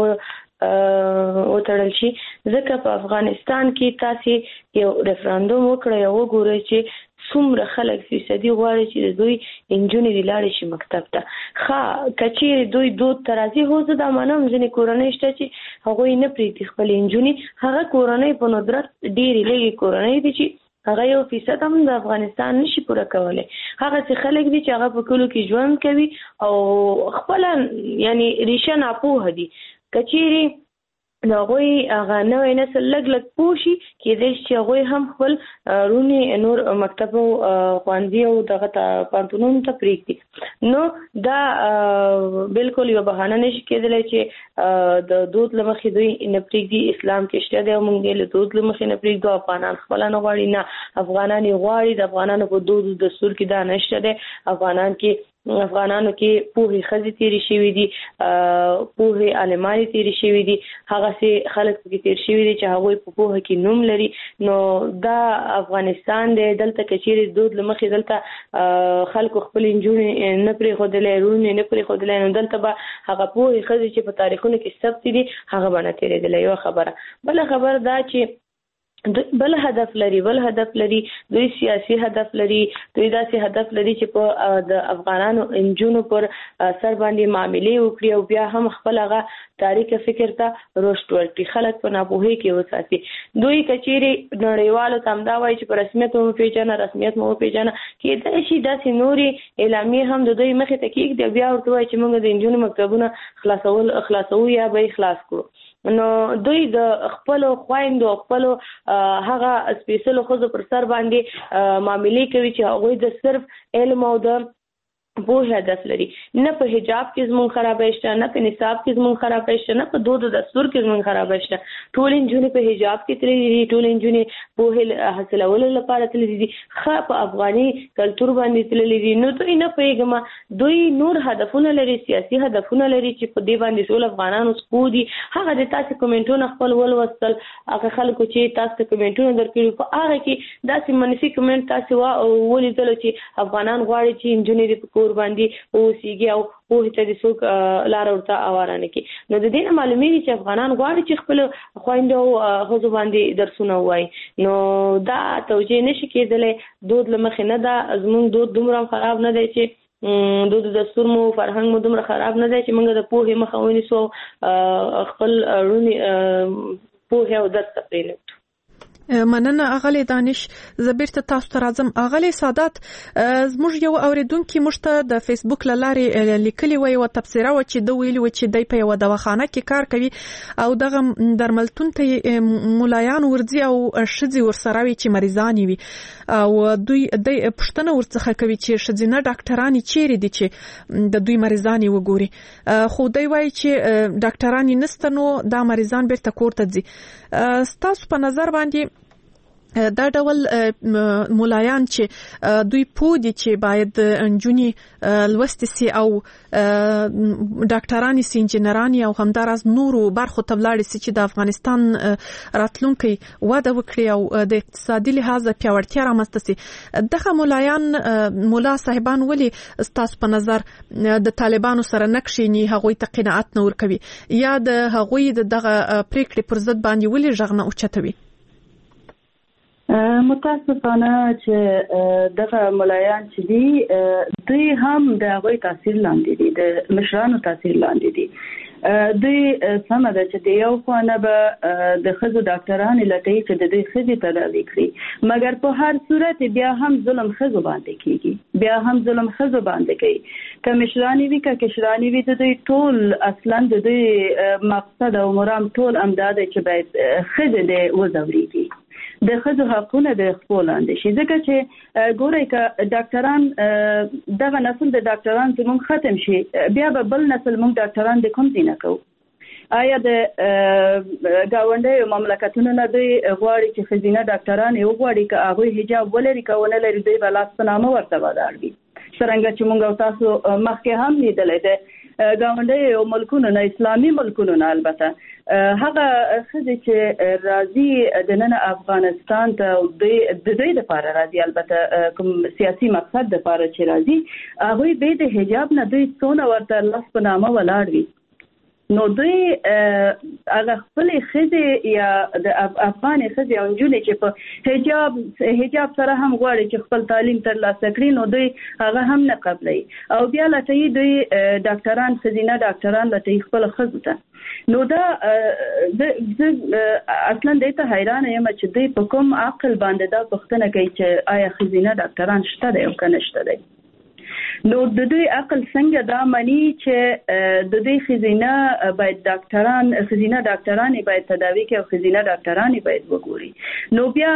و وتړل شي، ځکه په افغانستان کې تاسو یو ریفرندوم وکړی او وګورئ چې څومره خلک فیصدي غواړي چې دوی انجونې دی لاړې شي مکتب ته. ښه کچې دوی دود ترازی هو زه دا منم ځینې کورنۍ شته چې هغوی نه پرېږدي خپل انجونې، هغه کورنۍ په ندرت ډېرې لږې کورنۍ دي چې هغه یو فیصد هم د افغانستان نشي پوره کولی. هغه څه خلک دي چې هغه په کلو کې ژوند کوي او خپل یعنی ریشه ناپوهه دي. کچېرې نو هغوی هغه نوی نسل لږ لږ پوه شي کېدای شي چې هغوی هم خپل رونې نور مکتب او ښوونځي او دغه پوهنتونونو ته پرېږدي. نو دا بالکل یو بهانه نشي کېدلی چې د دود له مخې دوی نه پرېږدي. اسلام کې شته دی او موږ یې له دود له مخې نه پرېږدو. افغانان خپله نه غواړي، نه افغانان یې غواړي. د افغانانو په دود دستور کې دا نشته دی. افغانان کې افغانانو کې پوهې ښځې تېرې شوي دي، پوهې عالمانې تېرې شوي دي، هغه سي خلک پکې تېر شوي دي چې هغوی په پوهه کې نوم لري. نو دا افغانستان دی، دلته که چیرې دود له مخې دلته خلکو خپل نجونې نه پرېښودلی، رونې نه پرېښودلی، نو دلته به هغه پوهې ښځې چې په تاریخونو کې ثبت دي هغه به نه تېرېدلی. یوه خبره. بله خبره دا چې بل هدف لري بل هدف لري دوی سیاسي هدف لري. دوی داسې هدف لري چې په د افغانانو انجونو پر سر باندې معاملې وکړي او بیا هم خپل هغه تاریخ فکر ته رشد ورکړي، خلک په ناپوهۍ کې وساتي. دوی کچېرې نړیوالو ته همدا وایي چې په رسمیت مو وپېژنه رسمیت مو وپېژنه. کېدای شي داسې نورې اعلامیې هم د دوی مخې ته کېږدي، بیا ورته وایي چې موږ د انجونو مکتبونه خلاصول خلاصوو یا به یې خلاص کړو. نو دوی د خپلو خویندو خپلو هغه سپېڅلو ښځو پر سر باندې معاملې کوي چې هغوی د صرف علم او د پوهې هدف لري. نه په حجاب کې زموږ خرابی شته، نه په نصاب کې زموږ خرابی شته، نه په دود دستور کې زموږ خرابی شته. ټول نجونې په حجاب کې تللي دي، ټول نجونې پوهې حاصلولو لپاره تللي دي، ښه په افغاني کلتور باندې تللي دي. نو دوی نه پوهېږم دوی نور هدفونه لري، سیاسي هدفونه لري چې په دې باندې ټول افغانانو سپو دي. هغه د تاسې کومنټونه خپل ولوستل، هغه خلکو چې تاسو ته کومنټونه درکړي په هغه کې داسې منفي کومنټ تاسې ولیدلو چې افغانان غواړي چې نجونې دې په کور باندې اوسېږي او پوهې ته دې څوک لاره ورته هواره نه کړي. نو د دې نه معلومېږي چې افغانان غواړي چې خپلو خویندو او ښځو باندې درسونه ووایي. نو دا توجیه نشي کېدلی، دود له مخې نه ده. زموږ دود دومره خراب نه دی چې دود دستور مو فرهنګ مو دومره خراب نه دی چې موږ د پوهې مخه ونیسو او خپل رونې پوهې او درس ته پرېږدو. مننه اغلی دانش. زه بیرته تاسو ته راځم. اغلی سادات، زموږ یو اوریدونکي موږ ته د فیسبوک له لارې لیکلي وی او تبصره و چې دوی ویلي و چې دی په یوه دواخانه کې کار کوي او دغه درملتون ته ملایان ورځي او ښځې ورسره وي چې مریضانې وي او دوی دی پوښتنه ورڅخه کوي چې ښځینه ډاکټرانې چیرې دي چې د دوی مریضانې وګوري. خو دوی وایي چې ډاکټرانې نسته نو دا مریضان بیرته کور ته ځي. ستاسو په نظر باندې دا ډول ملایان چې دوی پوه دي چې باید نجونې لوستې سي او ډاکټرانې سي، انجینرانې او همداراز نورو برخو ته ولاړې سي چې د افغانستان راتلونکی وده وکړي او د اقتصادي لحاظه پیاوړتیا رامنځته سي. دغه ملایان ملا صاحبان ولې ستاسو په نظر د طالبانو سره نه کښېني، هغوی ته قناعت نه ورکوي یا د هغوی د دغه پریکړې پر ضد باندې ولې غږ نه اوچتوي؟ متاسفانه چې دغه ملایان چې دي دوی هم د هغوی تاثیر لاندې دي، د مشرانو تاثیر لاندې دي. دوی سمه ده چې د یو خوا نه به د ښځو ډاکټرانې لټوي چې د دوی ښځې تداوي کړي، مګر په هر صورت بیا هم ظلم ښځو باندې کېږي، بیا هم ظلم ښځو باندې کوي. که مشرانې وي که کشرانې وي، د دوی ټول اصلا د دوی مقصد او مرام ټول همدا دی چې باید ښځې دې وځورېږي، د ښځو حقونه د خپل لاندې شي. ځکه چې ګورئ که ډاکټران دغه نسل د ډاکټران زموږ ختم شي، بیا به بل نسل موږ ډاکټران د کوم ځای نه کوو. آیا د گاونډي مملکتونو نه دوی غواړي چې خزینه ډاکټران یو غواړي چې هغه حجاب ولري کونه لري دوی بلاس په نامه ورته وداړي څنګه چې موږ تاسو مخکې هم لیدلې ده گاونډي او ملکونو نه اسلامي ملکونو نه البته هغه خزه چې راځي د نن افغانستان ته د دې لپاره راځي البته کوم سیاسي مقصد لپاره چې راځي هغه به د حجاب نه دوی څونه ورته لاس په نامه ولاړ وي نو دوی هغه خپل خزه یا د افغان خزه او جنې چې په حجاب حجاب سره هم غواړي چې خپل تعلیم ترلاسه کړي نو دوی هغه هم نه قبلي او بیا لته دوی ډاکټران خزینه ډاکټران لته خپل خزه ته نو دا اصلا د ته حیران یم چې دوی په کوم عقل باندې دا پوښتنه کوي چې آیا خزینه ډاکټران شته دی او کنه شته دی نو د دوی عقل څنګه دا مانی چې د دوی خزینه باید ډاکټران خزینه ډاکټران باید تداوی کوي او خزینه ډاکټران باید وګوري نو بیا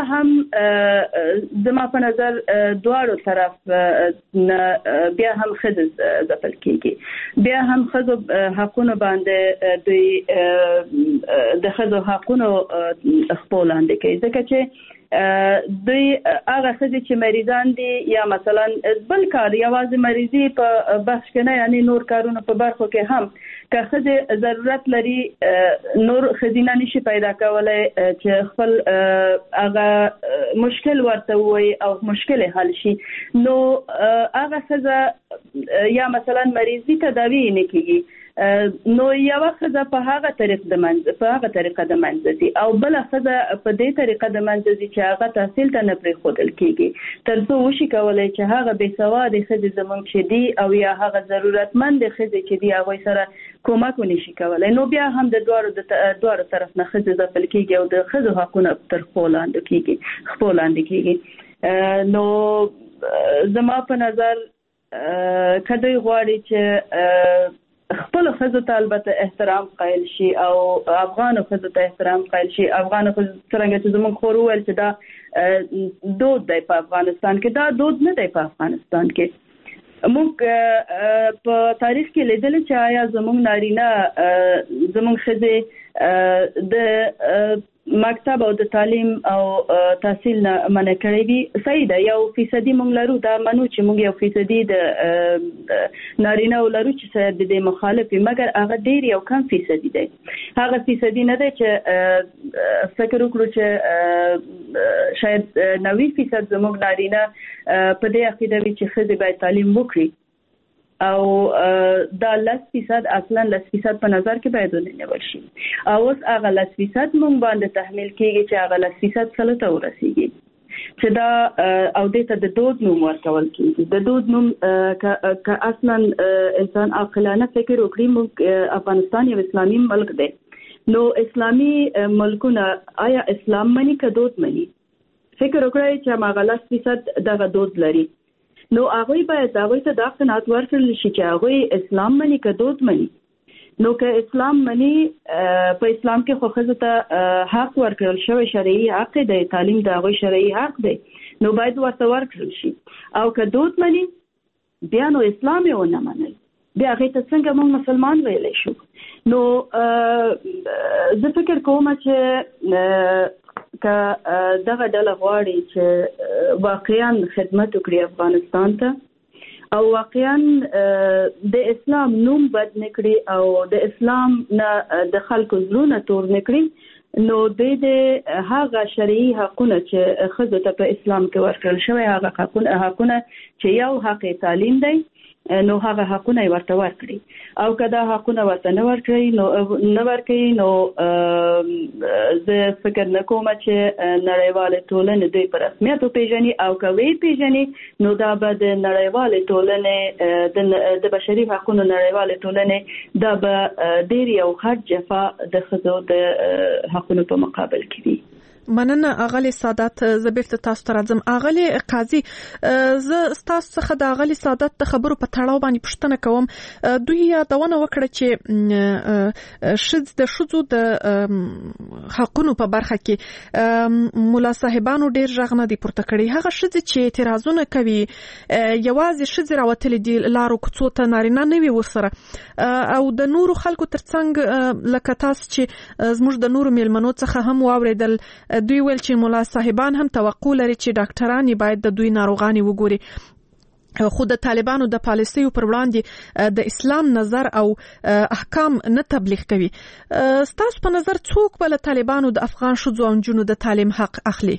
هم زما په نظر دواړو طرف بیا هم خزه ځپل کیږي بیا هم خزه حقونه باندې دوی د خزه حقونه خپلوان دي کوي ځکه چې دوی هغه خزه چې مریضان دي یا مثلا بل کار یوازې مریضي په بخش کې نه یعنی نور کارونه په برخو کې هم که خزه ضرورت لري نور خزینه نشي پیدا کولای چې خپل هغه مشکل ورته وي او مشکل حل شي نو هغه خزه یا مثلا مریضي تداوی نه کیږي نو یو خزه په هغه طریقه د منځ په هغه طریقه د منځ دي او بل خزه په دې طریقه د منځ دي چې هغه تحصیل ته نه پرې خودل کیږي ترڅو وشي کولای چې هغه بې سواد خزه زمونږ چې دي او یا هغه ضرورتمند خزه چې دي هغه سره کومک ونشي کولای نو بیا هم د دوړو د دوړو طرف نه خزه د فل کیږي او د خزه حقونه تر خپلوان کیږي خپلوان کیږي نو زما په نظر کدی غواړي چې خپل خزو ته البته احترام قائل شي او افغان خزو ته احترام قائل شي افغان خزو څنګه چې زموږ خورول چې دا دود دی په افغانستان کې دا دود نه دی په افغانستان کې موږ په تاریخ کې لیدل چې آیا زموږ نارینه زموږ خزه د مکتب او د تعلیم او تحصیل نه منع کړی دي صحیح ده یو فیصدي مونږ لرو دا منو چې مونږ یو فیصدي د نارینه ولرو چې د دې مخالفي مګر هغه ډیر یو کم فیصدي دی هغه فیصدي نه دی چې فکر وکړو چې شاید نوي فیصد زموږ نارینه په دې عقیده وي چې خزه باید تعلیم وکړي او دا لس فیصد اصلا لس فیصد په نظر کې باید ونیول شي او اوس هغه لس فیصد مونږ باندې تحمیل کیږي چې هغه لس فیصد سره ته ورسیږي چې دا او دې ته د دود نوم ورکول کیږي د دود نوم ک اصلا انسان عاقلانه فکر وکړي مونږ افغانستان یو اسلامي ملک دی نو اسلامي ملکونه آیا اسلام مني که دود مني فکر وکړئ چې هغه لس فیصد دغه دود لري نو هغه باید هغه ته دا قناعت ورکړل شي چې هغه اسلام مني که دود مني نو که اسلام مني په اسلام کې خو خزه ته حق ورکړل شوی شرعي حق دی تعلیم د هغه شرعي حق دی نو باید ورته ورکړل شي او که دود مني بیا نو اسلام یې ونه منل بیا هغه ته څنګه موږ مسلمان ویلی شو نو زه فکر کوم چې که دغه ډله غواړي چې واقعا خدمت وکړي افغانستان ته او واقعا د اسلام نوم بد نکړي او د اسلام نه د خلکو زړونه تور نکړي نو د هغه شرعي حقونه چې خزو ته په اسلام کې ورکړل شوی هغه حقونه حقونه چې یو حق تعلیم دی نو هغه حقونه ورته ورکړي او کدا حقونه ورته نه ورکړي نو نه ورکړي نو زه فکر نکوم چې نړیواله ټولنه دوی په رسمیت پیژني او کوي پیژني نو دا به د نړیواله ټولنه د بشري حقوقو نړیواله ټولنه دا به ډیر یو خرج جفا د خزو د حقوقو په مقابل کې وي مننه اغلی سادات زبیرته تاسو ته راځم. اغلی قاضي زه ستاسو څخه د اغلی سادات د خبرو په تړاو باندې پوښتنه کوم. دوی یادونه وکړه چې شذ د شذو د حقونو په برخه کې مولا صاحبانو ډیر ژغ نه دی پورته کړی. هغه شذ چې اعتراضونه کوي یوازې شذ راوتل دي لارو کوڅو ته نارینه نه وي ورسره او د نورو خلکو ترڅنګ لکه تاسو چې زموږ د نورو میلمنو څخه هم واوریدل دوی ویل چې مولا صاحبان هم توقع لري چې ډاکټران باید د دوی ناروغاني وګوري. خو د طالبانو د پالیسیو پر وړاندې د اسلام نظر او احکام نه تبلیغ کوي. ستاسو په نظر څوک به له طالبانو د افغان ښځو او نجونو د تعلیم حق اخلي؟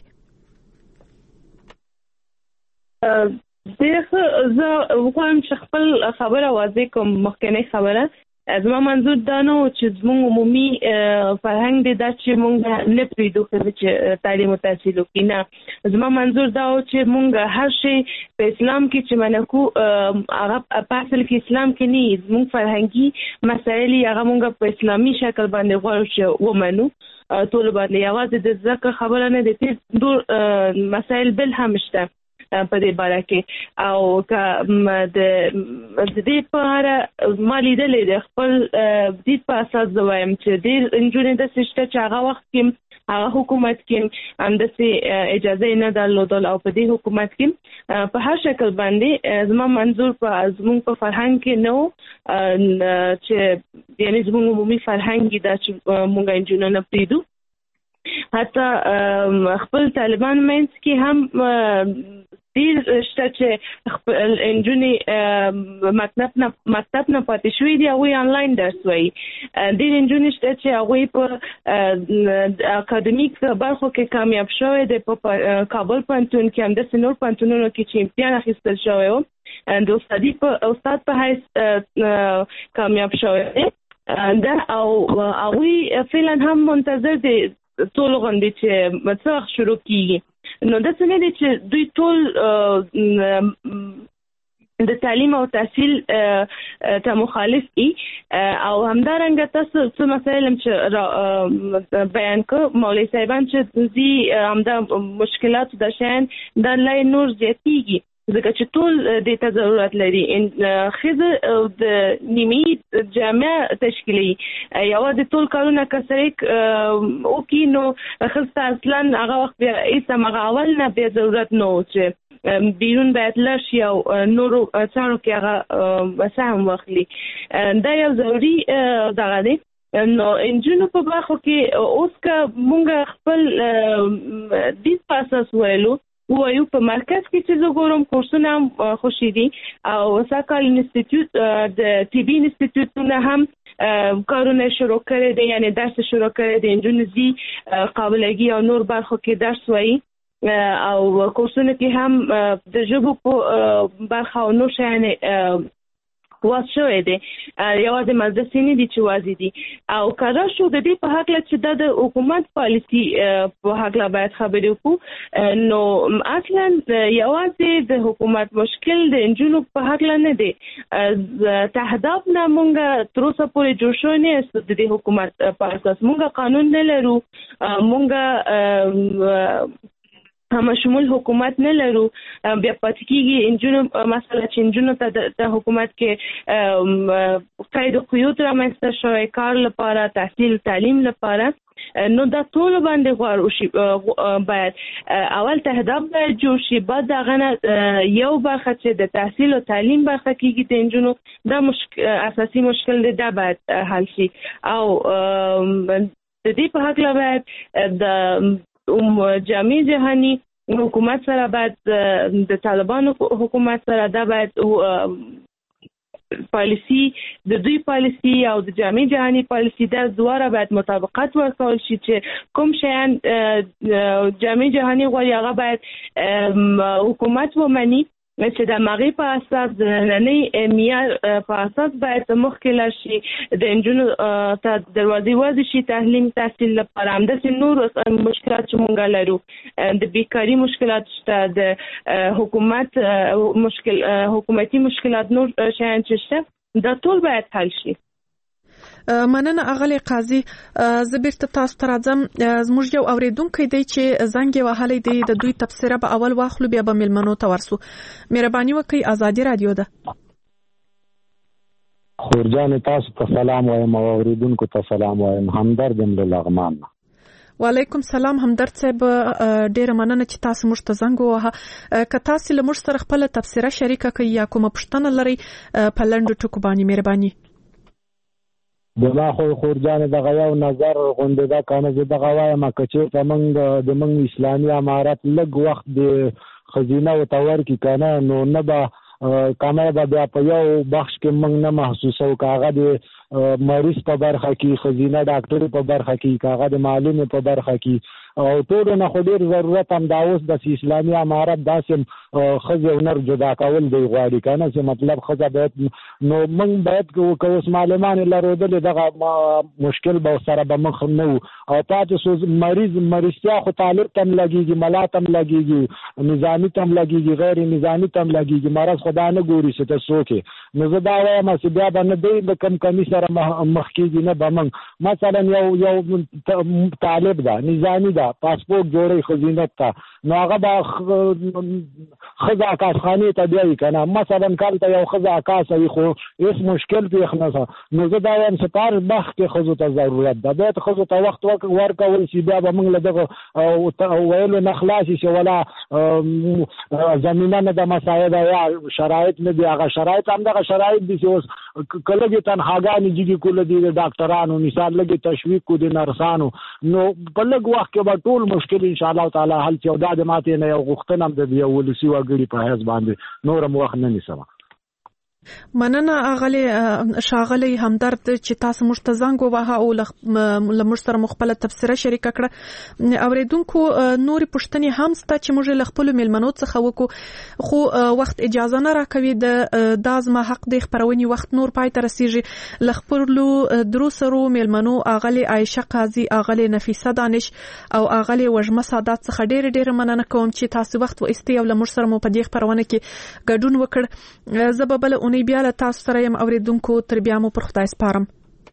زه وغواړم چې خپل خبره واضح کوم. مخکنۍ خبره زما منظور دا نه و چې زموږ عمومي فرهنګ دی دا چې مونږ نه پرېږدو ښځې چې تعلیم او تحصیل وکړي. نه، زما منظور دا و چې مونږ هر شی په اسلام کې چې منع کوو هغه په اصل کې اسلام کې نه، زموږ فرهنګي مسایل هغه مونږ په اسلامي شکل باندې غواړو چې ومنو ټول باندې. یوازې د ذکر خبره نه دی، ډېر مسایل بل هم شته په دې باره کې. او که د دې په اړه ما لیدلې د خپل دید په اساس زه وایم چې ډېر نجونې داسې شته چې هغه وخت کې هغه حکومت کې همداسې اجازه نه درلودل او په دې حکومت کې په هر شکل باندې زما منظور په زموږ په فرهنګ کې نه و چې یعنې زموږ عمومي فرهنګ دا چې مونږ نجونې نه پرېږدو. حتی خپل طالبان منځ کې هم ډېر شته چې خپل نجونې مکتب نه مکتب نه پاتې شوي دي، هغوی آنلاین درس وایي. ډېر نجونې شته چې هغوی په اکاډمیک برخو کې کامیاب شوی دی. په کابل پوهنتون کې همداسې نور پوهنتونونو کې چې امتحان اخیستل شوی و د استادي په استاد په حیث کامیاب شوی دی دا، او هغوی فعلا هم منتظر دي ټول غوندې چې څه وخت شروع کېږي. نو داسې نه دی چې دوی ټول د تعلیم او تحصیل ته مخالف دي. او همدارنګه تاسو څه مسایل هم چې بیان کړو مولوي صاحبان چې دوی همدا مشکلات د شیان دا لا نور زیاتېږي ځکه چې ټول دې ته ضرورت لري. ښځه د نیمې جامع تشکیلي یوازې ټول کارونه که سړی وکړي نو ښځه اصلا هغه وخت بیا هېڅ هماغه اول نه بیا ضرورت نه و چې بیرون باید لاړ شي او نورو چارو کې هغه سهم واخلي. دا یو ضروري دغه دی. نو نجونو په برخو کې اوس که مونږ خپل دید په اساس ویلو وایو په مرکز کې چې زه ګورم کورسونه هم خوشي دي او ساکال انستیتیوت د طبي انستیتیوتونه هم کارونه شروع کړی دی، یعنې درس شروع کړی دی. نجونې ځي قابلګي او نور برخو کې درس وایي او کورسونه کې هم د ژبو په برخه او نور شیانې واز شوی دی. یوازې مزدسي نه دي چې واضح دي. او کله شو د دې په هکله چې دا د حکومت پالیسي په هکله باید خبرې وکړو. نو اصلا یوازې د حکومت مشکل د نجونو په هکله نه دی. تهداب نه مونږ تر اوسه پورې جوړ شوی نه یاست د دې حکومت په اساس. مونږ قانون نه لرو، مونږ هم شمول حکومت نه لرو. بیا پاتې کېږي نجونو مثلا چې نجونو ته د حکومت کې قید قیود رامنځته شوی کار لپاره، تحصیل تعلیم لپاره. نو دا ټول باندې غواړو شي باید اول تهداب باید جوړ شي، بعد دغه نه یو برخه چې د تحصیل او تعلیم برخه کېږي د نجونو دا مشکل اساسي مشکل دی، دا باید حل شي. او د دې په هکله باید د جامع جهاني حکومت سره باید د طالبانو حکومت سره دا باید پالیسی د دوی پالیسی او د جامع جهاني پالیسی دا دواړه باید مطابقت ورکول شي چې کوم شیان جامع جهاني غواړي هغه باید حکومت ومني چې د هغې په اساس د نننۍ معیار په اساس باید مخکې لاړ شي، د نجونو ته دروازې وازې شي تعلیم تحصیل لپاره. همداسې نور مشکلات چې مونږ لرو، د بیکاري مشکلات شته، د حکومت مشکل حکومتي مشکلات، نور شیان چې شته دا ټول باید حل شي. مننه اغلی قاضي زبیر ته تاسو ته راځم. زموږ یو اوریدونکو دی چې زنګ وهلی دی د دوی تفسیره به اول واخلو بیا به ملمنو ته ورسو. مهرباني وکړئ ازادي رادیو ده. خورجان تاسو ته سلام وایم او اوریدونکو ته سلام وایم. همدرد له لغمان. وعلیکم سلام همدرد صاحب، ډیره مننه چې تاسو موږ ته زنګ ووهه. که تاسو له موږ سره خپل تفسیره شریکه کړئ یا کومه پوښتنه لرئ په لنډو ټکو باندې مهرباني. دما خو خورجان دغه یو نظر غونډه دا کنه چې دغه وایم چې زمونږ د موږ اسلامي امارت لږ وخت د خزینه او تور کی کنه نو نه به کامه به بیا په یو بخش کې موږ نه محسوسو کاغه د مریض په برخه کې خزینه ډاکټر په برخه کې کاغه د معلم په برخه کې او ټول نه خو ډیر ضرورت هم دا اوس د اسلامي امارت داسې خزه او نر جدا کول دی غواړي کنه چې مطلب خزه باید نو موږ باید کو اوس معلمان لرودل دغه مشکل به سره به مخ نه او پاتې مریض مریضیا خو طالب تم لګيږي ملا تم لګيږي نظامی تم لګيږي غیر نظامی تم لګيږي مرز خدا نه ګوري چې تاسو کې نو زه دا وایم چې بیا باندې دی د کم کمی سره مخ کېږي نه به موږ مثلا یو یو طالب دا نظامی دا پاسپورت جوړي خزینت ته نو هغه به خزا کاسخانه ته دی کنه مثلا کال ته یو خزا کاسه خو هیڅ مشکل پیښ نه نو زه دا وایم چې پر بخ کې خزو ته ضرورت ده به خزو ته وخت ورکول شي بیا به موږ له دغه ویلو نه خلاصي شي ولا زمينه نه د مساعده یا شرایط نه دی هغه شرایط هم دغه شرایط دي چې اوس کله کې تنخواګانې جګي کول دي د ډاکټرانو مثال لګي تشویق کو دي نرسانو نو په لږ وخت کې به ټول مشکل ان شاء الله تعالی حل چې دا د ماته نه یو غوښتنه هم د یو ولسی وګړي په حساب باندې نورم وخت نه نیسم. مننه اغلی شاغلی همدرد چې تاسو موږ ته زنګ ووهه او له موږ سره مخبل تفسیره شریکه کړه. اوریدونکو نوري پوښتنې هم سته چې موږ له خپل ملمنو څخه وکړو خو وخت اجازه نه راکوي. د دازما حق د خبرونې وخت نور پای ته رسیږي. له خپل دروسرو ملمنو اغلی عائشه قاضي اغلی نفیسه دانش او اغلی وجمه سادات څخه ډېر ډېر مننه کوم چې تاسو وخت و استی او له موږ سره مو په دې خبرونه کې ګډون وکړ. زببل بیا له تاسو سره یم اوریدونکو تر بیا مو پر خدای سپارم.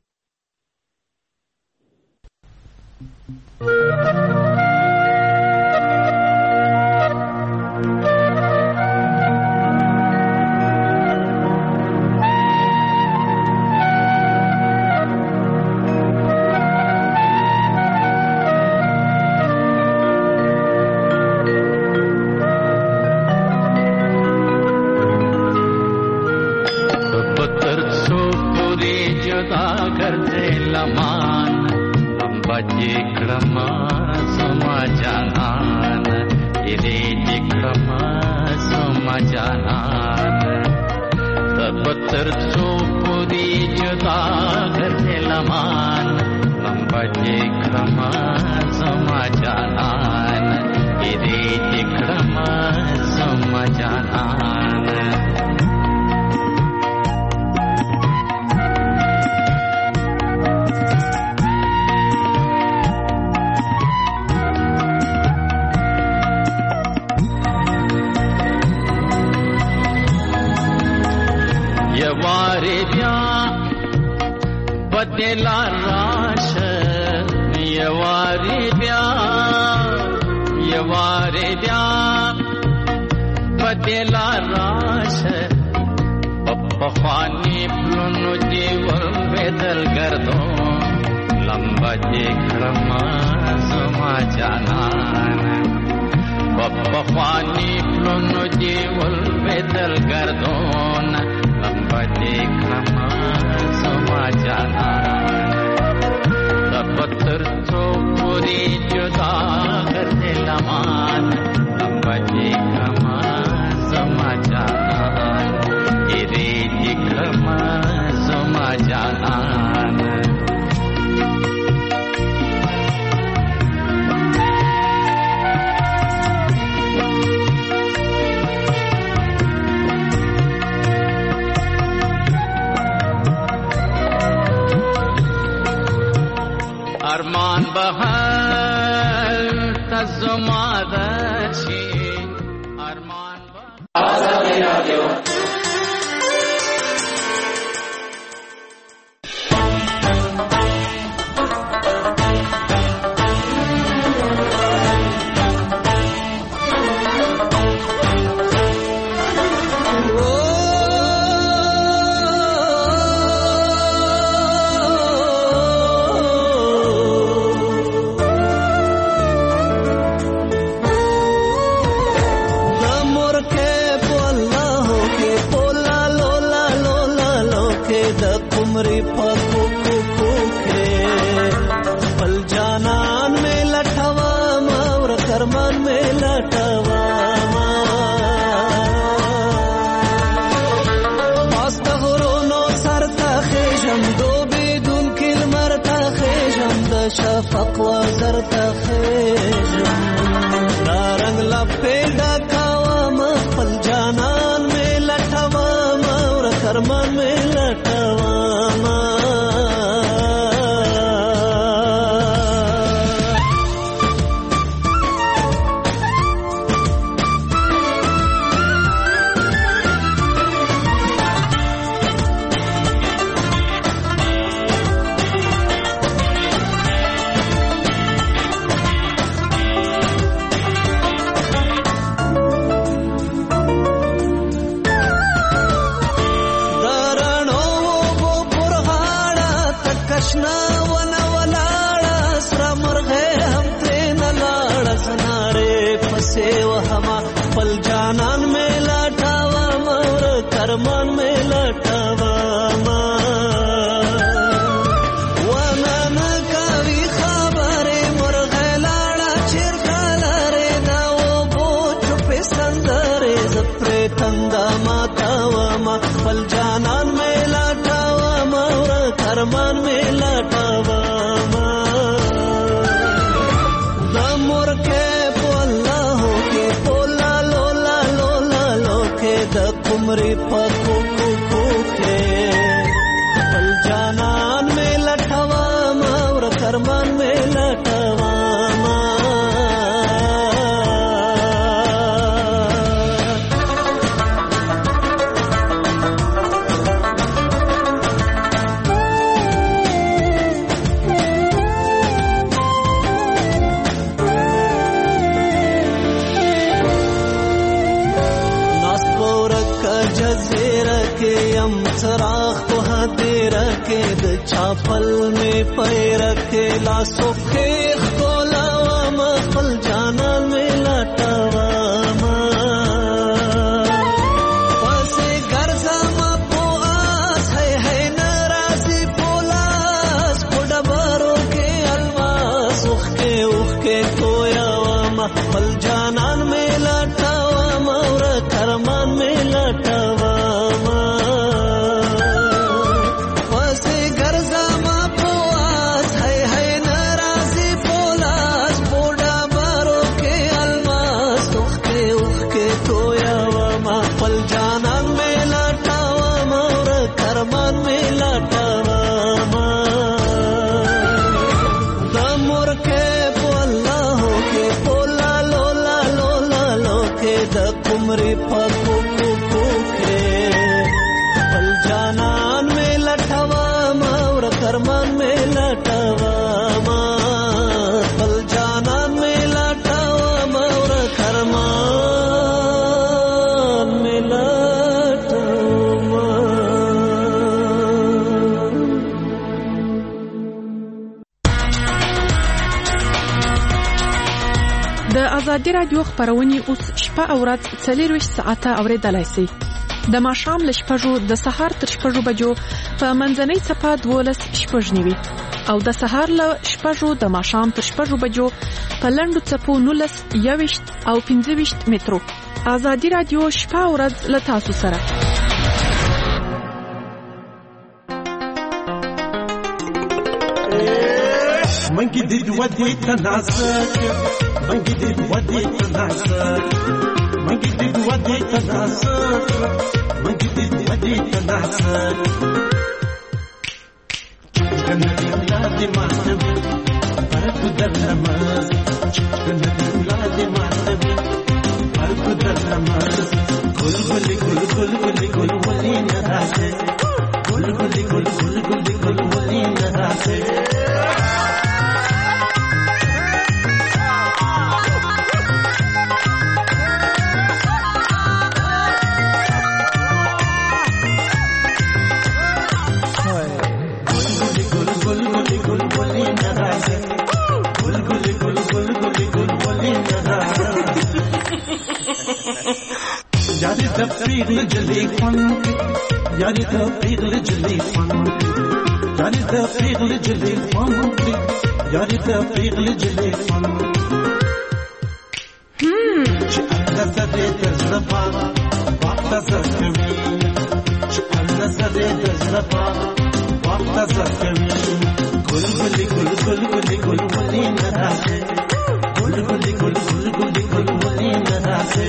ارمان بهر تزماده شي ارمان بهر آزادی رادیو कुमरी पको को के पल जानन में लटवा मावर करमन में लटवा شفق وزرت خیجم را رنگ لپیدا کاوام خپل جانان می لټوام اور کرمان می لټوام करमान में लटवामा वनन कवि खबरे मुरगलाड़ा चिरखलरे दाओ बोच पे संदरे जप्रे तंदा मातावामा पल जानन में लटवामा करमान में लटवामा दमुर के पोला हो के पोला लोला लोला लोके द कुमरी पको को के पल जानन में लटवाम और करमान में लटवाम सराख को हदेर के द छापल में पैर के लासो खेख को लावाम पल जानन में लटवाम पसे गरजामा पो आस है है नाराजी पोलास पुडबारो के अलवास उख के उख के कोयावाम पल जानन में लटवाम और करमान में लटवाम कुमरी पको को के पल जानन में लटवाम और करमान में लटवाम पल जानन में लटवाम और करमान में लटवाम د ازادي رادیو خبرونه اوس شپه او ورځ څلور ساعته اوریدلای شئ د ماښام له شپږو د سهار تر شپږو بجو په منځنۍ صفه دولس شپږ نیوي او د سهار له شپږو د ماښام تر شپږو بجو په لنډو څپو نولس یوویشت او پنځه ویشت مترو ازادي رادیو شپه او ورځ له تاسو سره منګي دې ودی تناسک منګي دې ودی تناسک منګي دې ودی تناسک منګي دې ودی تناسک کنه لا دې مانو پر قدر نماز کنه لا دې مانو پر قدر نماز ګل ګل ګل ګل ګل ګل ولي نه راځي ګل ګل ګل ګل ګل ګل ولي نه راځي यारी द पीगल जली फन यारी द पीगल जली फन یاری ته پیغله جلې فامري یاری ته پیغله جلې فامري هم چې الله سده تجربه وخت سکوي چې الله سده تجربه وخت سکوي ګل ګل ګل ګل ګل ګل ولې نه راځي ګل ګل ګل ګل ګل ګل ولې نه راځي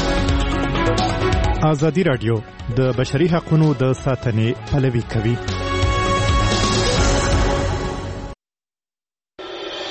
ازادي راډیو د بشري حقوقو د ساتنې پلوي کوي.